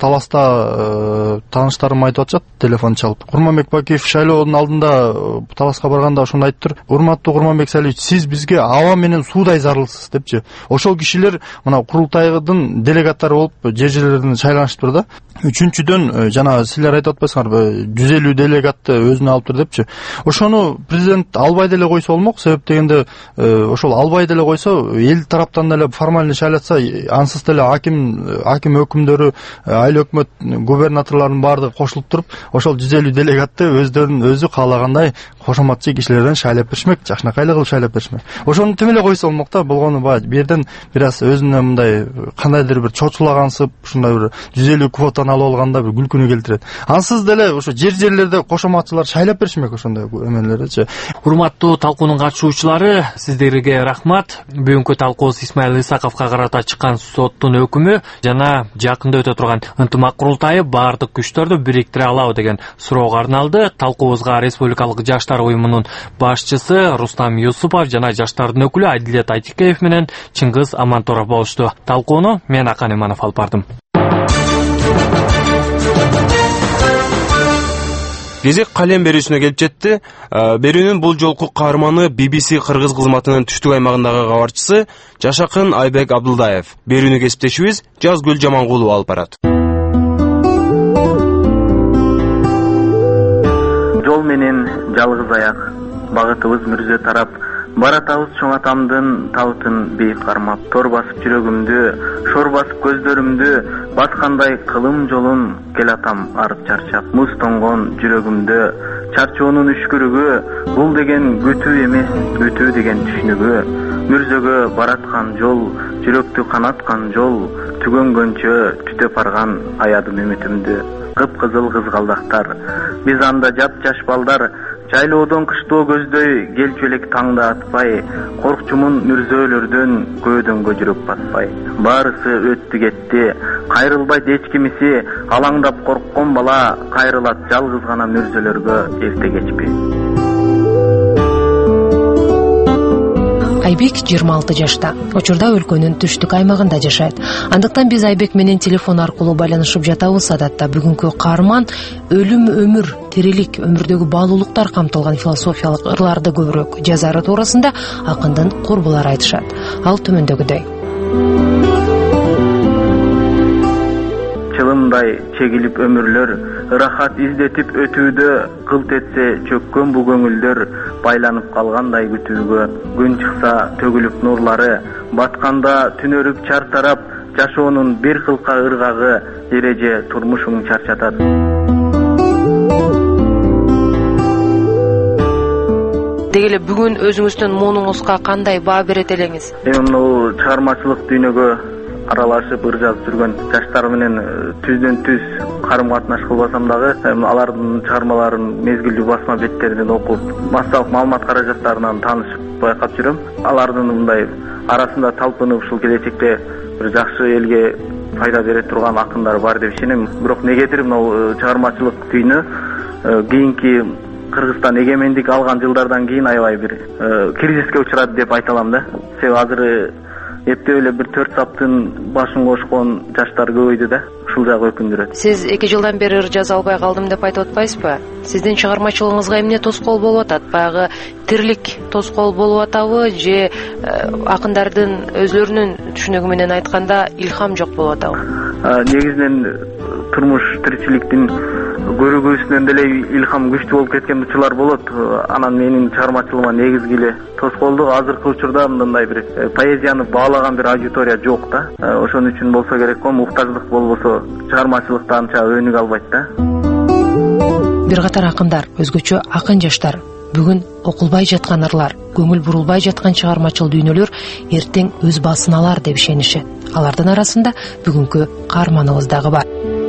Таласта тааныштарым айтып атышат, телефон чалып. Курманбек Бакиев шайлоодун алдында Таласка барганда ошондо айтыптыр. Урматтуу Курманбек Салиевич, сиз бизге аба менен суудай зарылсыз депчи. Ошол кишилер мына курултайдын делегаттары болуп жер жерлерден шайланышыптыр да. Үчүнчүдөн, жана силер айтып атпайсыңарбы, жүз элүү делегатты өзүнө алыптыр депчи. Ошону президент албай деле койсо болмок, себеп дегенде ошол албай деле койсо, эл тараптан деле формально шайлатса, ансыз деле аким аким өкүмдөрү, айыл өкмөт губернаторлордун баардыгы кошулуп туруп, ошол жүз элүү делегатты өздөрүнүн өзү каалагандай кошоматчы кишилерден шайлап беришмек, жакшынакай эле кылып шайлап беришмек. Ошону тим эле койсо болмок да. Болгону баягы бу жерден бир аз өзүнө мындай кандайдыр бир чочулагансып, ушундай бир жүз элүү квотаны алып алганда бир күлкүнү келтирет. Ансыз деле ошо жер жерлерде кошоматчылар шайлап беришмек ошондой эмелерчи. Урматтуу талкуунун катышуучулары, сиздерге рахмат. Бүгүнкү талкуубуз Исмаил Исаковго карата чыккан соттун өкүмү жана жакында өтө турган ынтымак курултайы баардык күчтөрдү бириктире алабы деген суроого арналды. Талкуубузга Республикалык жаштар уюмунун башчысы Рустам Юсупов жана жаштардын өкүлү Адилет Айтикеев менен Чыңгыз Амантуров болушту. Талкууну мен Акан Иманов алып бардым. Кезек калем берүүсүнө келип жетти. Берүүнүн бул жолку каарманы би би си кыргыз кызматынын түштүк аймагындагы кабарчысы Жашакын Айбек Абдылдаев. Берүүнү кесиптешибиз Жазгүл Жамангулова алып барат. Жол менен жалгыз аяк багытыбыз Мүрзө тарап баратабыз чоң атамдын табытын бийик кармап, тор басып жүрөгүмдү, шор басып көздөрүмдү, баскандай кылым жолун кел атам арып чарчап, муз тоңгон жүрөгүмдө чарчоонун үшкүрүгү, бул деген күтүү эмес, өтүү деген түшүнүгү, мүрзөгө бараткан жол, жүрөктү канаткан жол, түгөнгөнчө түтөп барган аядым үмүтүмдү. Кып-кызыл кызгалдактар, биз анда жап-жаш балдар, жайлоодон кыштоо көздөй келчү элек таңда атпай, коркчумун мүрзөөлөрдөн көөдөнгө жүрөк баспай. Баарысы өттү кетти, кайрылбайт эч кимиси, алаңдап корккон бала кайрылат жалгыз гана мүрзөлөргө эрте кечпи. Айбек жыйырма алты жашта. Учурда өлкөнүн түштүк аймагында жашайт. Андыктан биз Айбек менен телефон аркылуу байланышып жатабыз. Адатта бүгүнкү каарман өлүм, өмүр, тирилик, өмүрдөгү баалуулуктар камтылган философиялык ырларды көбүрөөк жазары туурасында акындын курбулары айтышат. Ал төмөндөгүдөй. Чылымдай чегилип өмүрлөр, ырахат издетип өтүүдө, кылт этсе чөккөн бу көңүлдөр, байланып калгандай күтүүгө. Күн чыкса төгүлүп нурлары, батканда түнөрүп чар тарап, жашоонун бир кылка ыргагы, эреже турмушуң чарчатат. Деги эле бүгүн өзүңүздүн муунуңузга кандай баа берет элеңиз? Эми мына чыгармачылык дүйнөгө аралашып ыр жазып жүргөн жаштар менен түздөн түз карым катнаш кылбасам дагы, алардын чыгармаларын мезгилдүү басма беттеринен окуп, массалык маалымат каражаттарынан таанышып байкап жүрөм. Алардын мындай арасында талпынып ушул келечекте бир жакшы элге пайда бере турган акындар бар деп ишенем. Бирок негедир мына чыгармачылык дүйнө кийинки Кыргызстан эгемендик алган жылдардан кийин аябай бир кризиске учурады деп айта алам да. Себеби азыр эптеп эле бир төрт саптын башын кошкон жаштар көбөйдү да. Ушул жагы өкүндүрөт. Сиз эки жылдан бери ыр жаза албай калдым деп айтып атпайсызбы? Сиздин чыгармачылыгыңызга эмне тоскоол болуп атат? Баягы тирилик тоскоол болуп атабы же акындардын өзлөрүнүн түшүнүгү менен айтканда илхам жок болуп атабы? Негизинен турмуш тиричиликтин көрүгүсүнөн деле илхам күчтүү болуп кеткен учурлар болот. Анан менин чыгармачылыгыма негизги эле тоскоолдук азыркы учурда мындай бир поэзияны баалаган бир аудитория жок да. Ошон үчүн болсо керек го, муктаждык болбосо чыгармачылыкта анча өнүгө албайт да. Бир катар акындар, өзгөчө акын жаштар бүгүн окулбай жаткан ырлар, көңүл бурулбай жаткан чыгармачыл дүйнөлөр эртең өз баасын алар деп ишенишет. Алардын арасында бүгүнкү каарманыбыз дагы бар.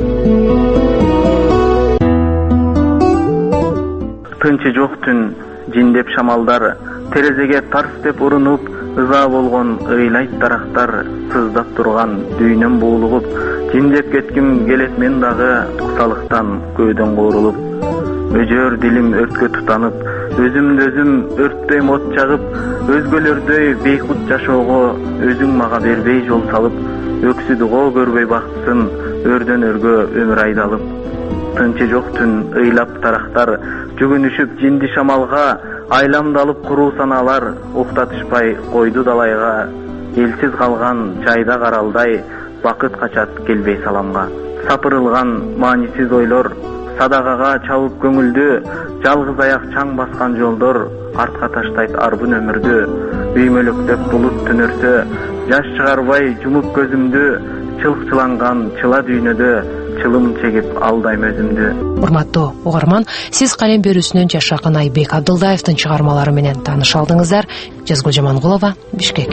Тынчы жок түн, жиндеп шамалдар, терезеге тарс деп урунуп, ыза болгон ыйлайт дарактар, сыздап турган дүйнөм буулугуп, жиндеп кетким келет мен дагы кусалыктан көөдөн коорулуп. Өжөр дилим өрткө тутанып, өзүмдү өзүм өрттөйм от чагып, өзгөлөрдөй бейкут жашоого өзүң мага бербей жол салып, өксүдүгө көрбөй бактысын, өрдөн өргө өмүр айдалып. Тынчы жок түн, ыйлап тарактар, жүгүнүшүп жинди шамалга, айламдалып куруу санаалар, уктатышпай койду далайга, элсиз калган жайда каралдай, бакыт качат келбей саламга. Сапырылган маанисиз ойлор, садагага чабып көңүлдү, жалгыз аяк чаң баскан жолдор, артка таштайт арбын өмүрдү. Үймөлөктөп булут түнөрсө, жаш чыгарбай жумуп көзүмдү, чылкчыланган чыла дүйнөдө, чылым чегип алдайм өзүмдү. Урматтуу угарман, сиз калем берүүсүнөн жаш акын Айбек Абдылдаевдин чыгармалары менен тааныша алдыңыздар. Жазгул Жамангулова, Бишкек.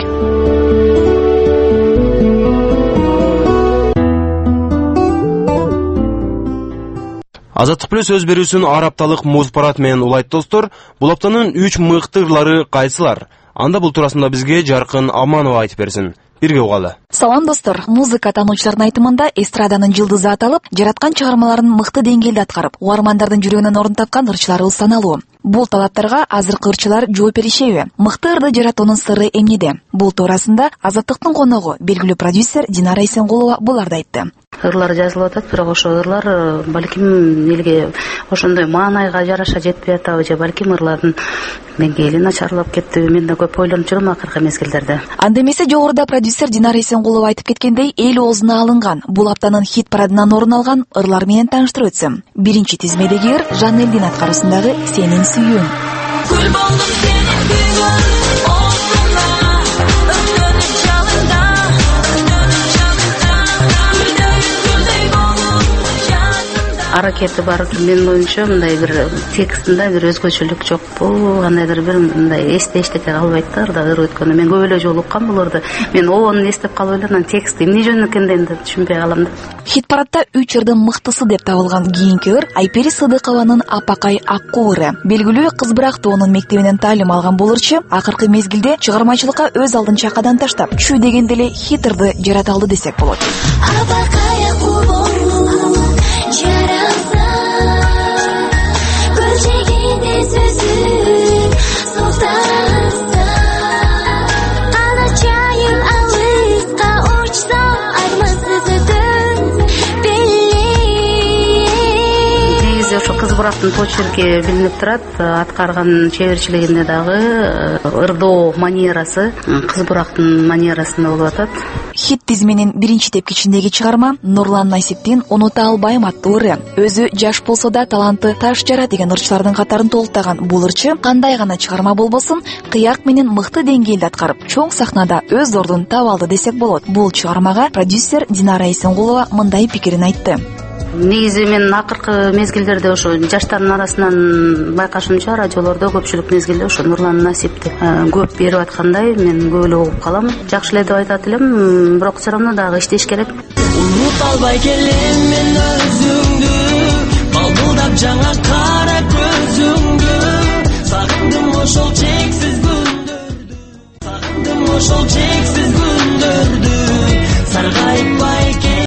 Азаттык плюс сөз берүүсүн ар апталык муз парад менен улайт достор. Бул аптанын үч мыкты ырлары кайсылар? Анда бул туурасында бизге Жаркын Аманова айтып берсин. Бирге угалы. Салам достор, музыка таануучулардын айтымында эстраданын жылдызы аталып, жараткан чыгармаларын мыкты деңгээлде аткарып, угармандардын жүрөгүнөн орун тапкан ырчыларыбыз саналуу. Бул талаптарга азыркы ырчылар жооп беришеби? Мыкты ырды жаратуунун сыры эмнеде? Бул туурасында Азаттыктын коногу, белгилүү продюсер Динара Эсенгулова буларды айтты. Ырлар жазылып атат, бирок ошо ырлар балким элге ошондой маанайга жараша жетпей атабы же балким ырлардын деңгээли начарлап кеттиби, мен да көп ойлонуп жүрөм акыркы мезгилдерде. Анда эмесе жогоруда продюсер Динара Эсенгулова айтып кеткендей, эл оозуна алынган бул аптанын хит парадынан орун алган ырлар менен тааныштырып өтсөм. Биринчи тизмедеги ыр Жанелдин аткаруусундагы Сенин сүйүүң. Gül boldum senin kuygun olsuna, öptönüp çalında, öptönüp çalında, gülдөй gülдөй болуп жанымда. Аракети бар. Менин оюмча мындай бир текстинде бир өзгөчөлүк жок. Бул кандайдыр бир мындай эсте эчтеке калбайт да, ырдагы өткөнү. Мен көп эле жолу уккам буларды. Мен оонун эстеп калып эле анан тексти эмне жөн экендигин да түшүнбөй калам да. Хит-парадта үч ырдын мыктысы деп табылган кийинки ыр Айпери Сыдыкованын Апакай Аккуу ыры. Белгилүү кыз Бырактоонун мектебинен таалим алган бул ырчы акыркы мезгилде чыгармачылыкка өз алдынча кадам таштап, чүй дегенде эле хит ырды жарата алды десек болот. Апакай Аккуу жараса, көчөгүндө сөзүн султанса, ана чайым алыска учса, армансыз өтөн беле. Негизи ошо кыз Бырактын почерки билинип турат. Аткарган чеберчилигинде дагы ырдоо манерасы кыз Бырактын манерасында болуп атат. Хит тизменин биринчи тепкичиндеги чыгарма Нурлан Насиптин Унута албайм аттуу ыры. Өзү жаш болсо да таланты таш жара деген ырчылардын катарын толуктаган бул ырчы кандай гана чыгарма болбосун, кыяк менен мыкты деңгээлде аткарып, чоң сахнада өз ордун таап алды десек болот. Бул чыгармага продюсер Динара Эсенгулова мындай пикирин айтты. Негизи мен акыркы мезгилдерде ошо жаштардын арасынан байкашымча радиолордо көпчүлүк мезгилде ошо Нурлан Насипти көп берип аткандай мен көп эле угуп калам. Жакшы эле деп айтат элем, бирок все равно дагы иштеш керек. Унут албай келем мен өзүңдү, балбылдап жаңа кара көзүңдү, сагындым ошол чексиз күндөрдү, сагындым ошол чексиз күндөрдү, саргайып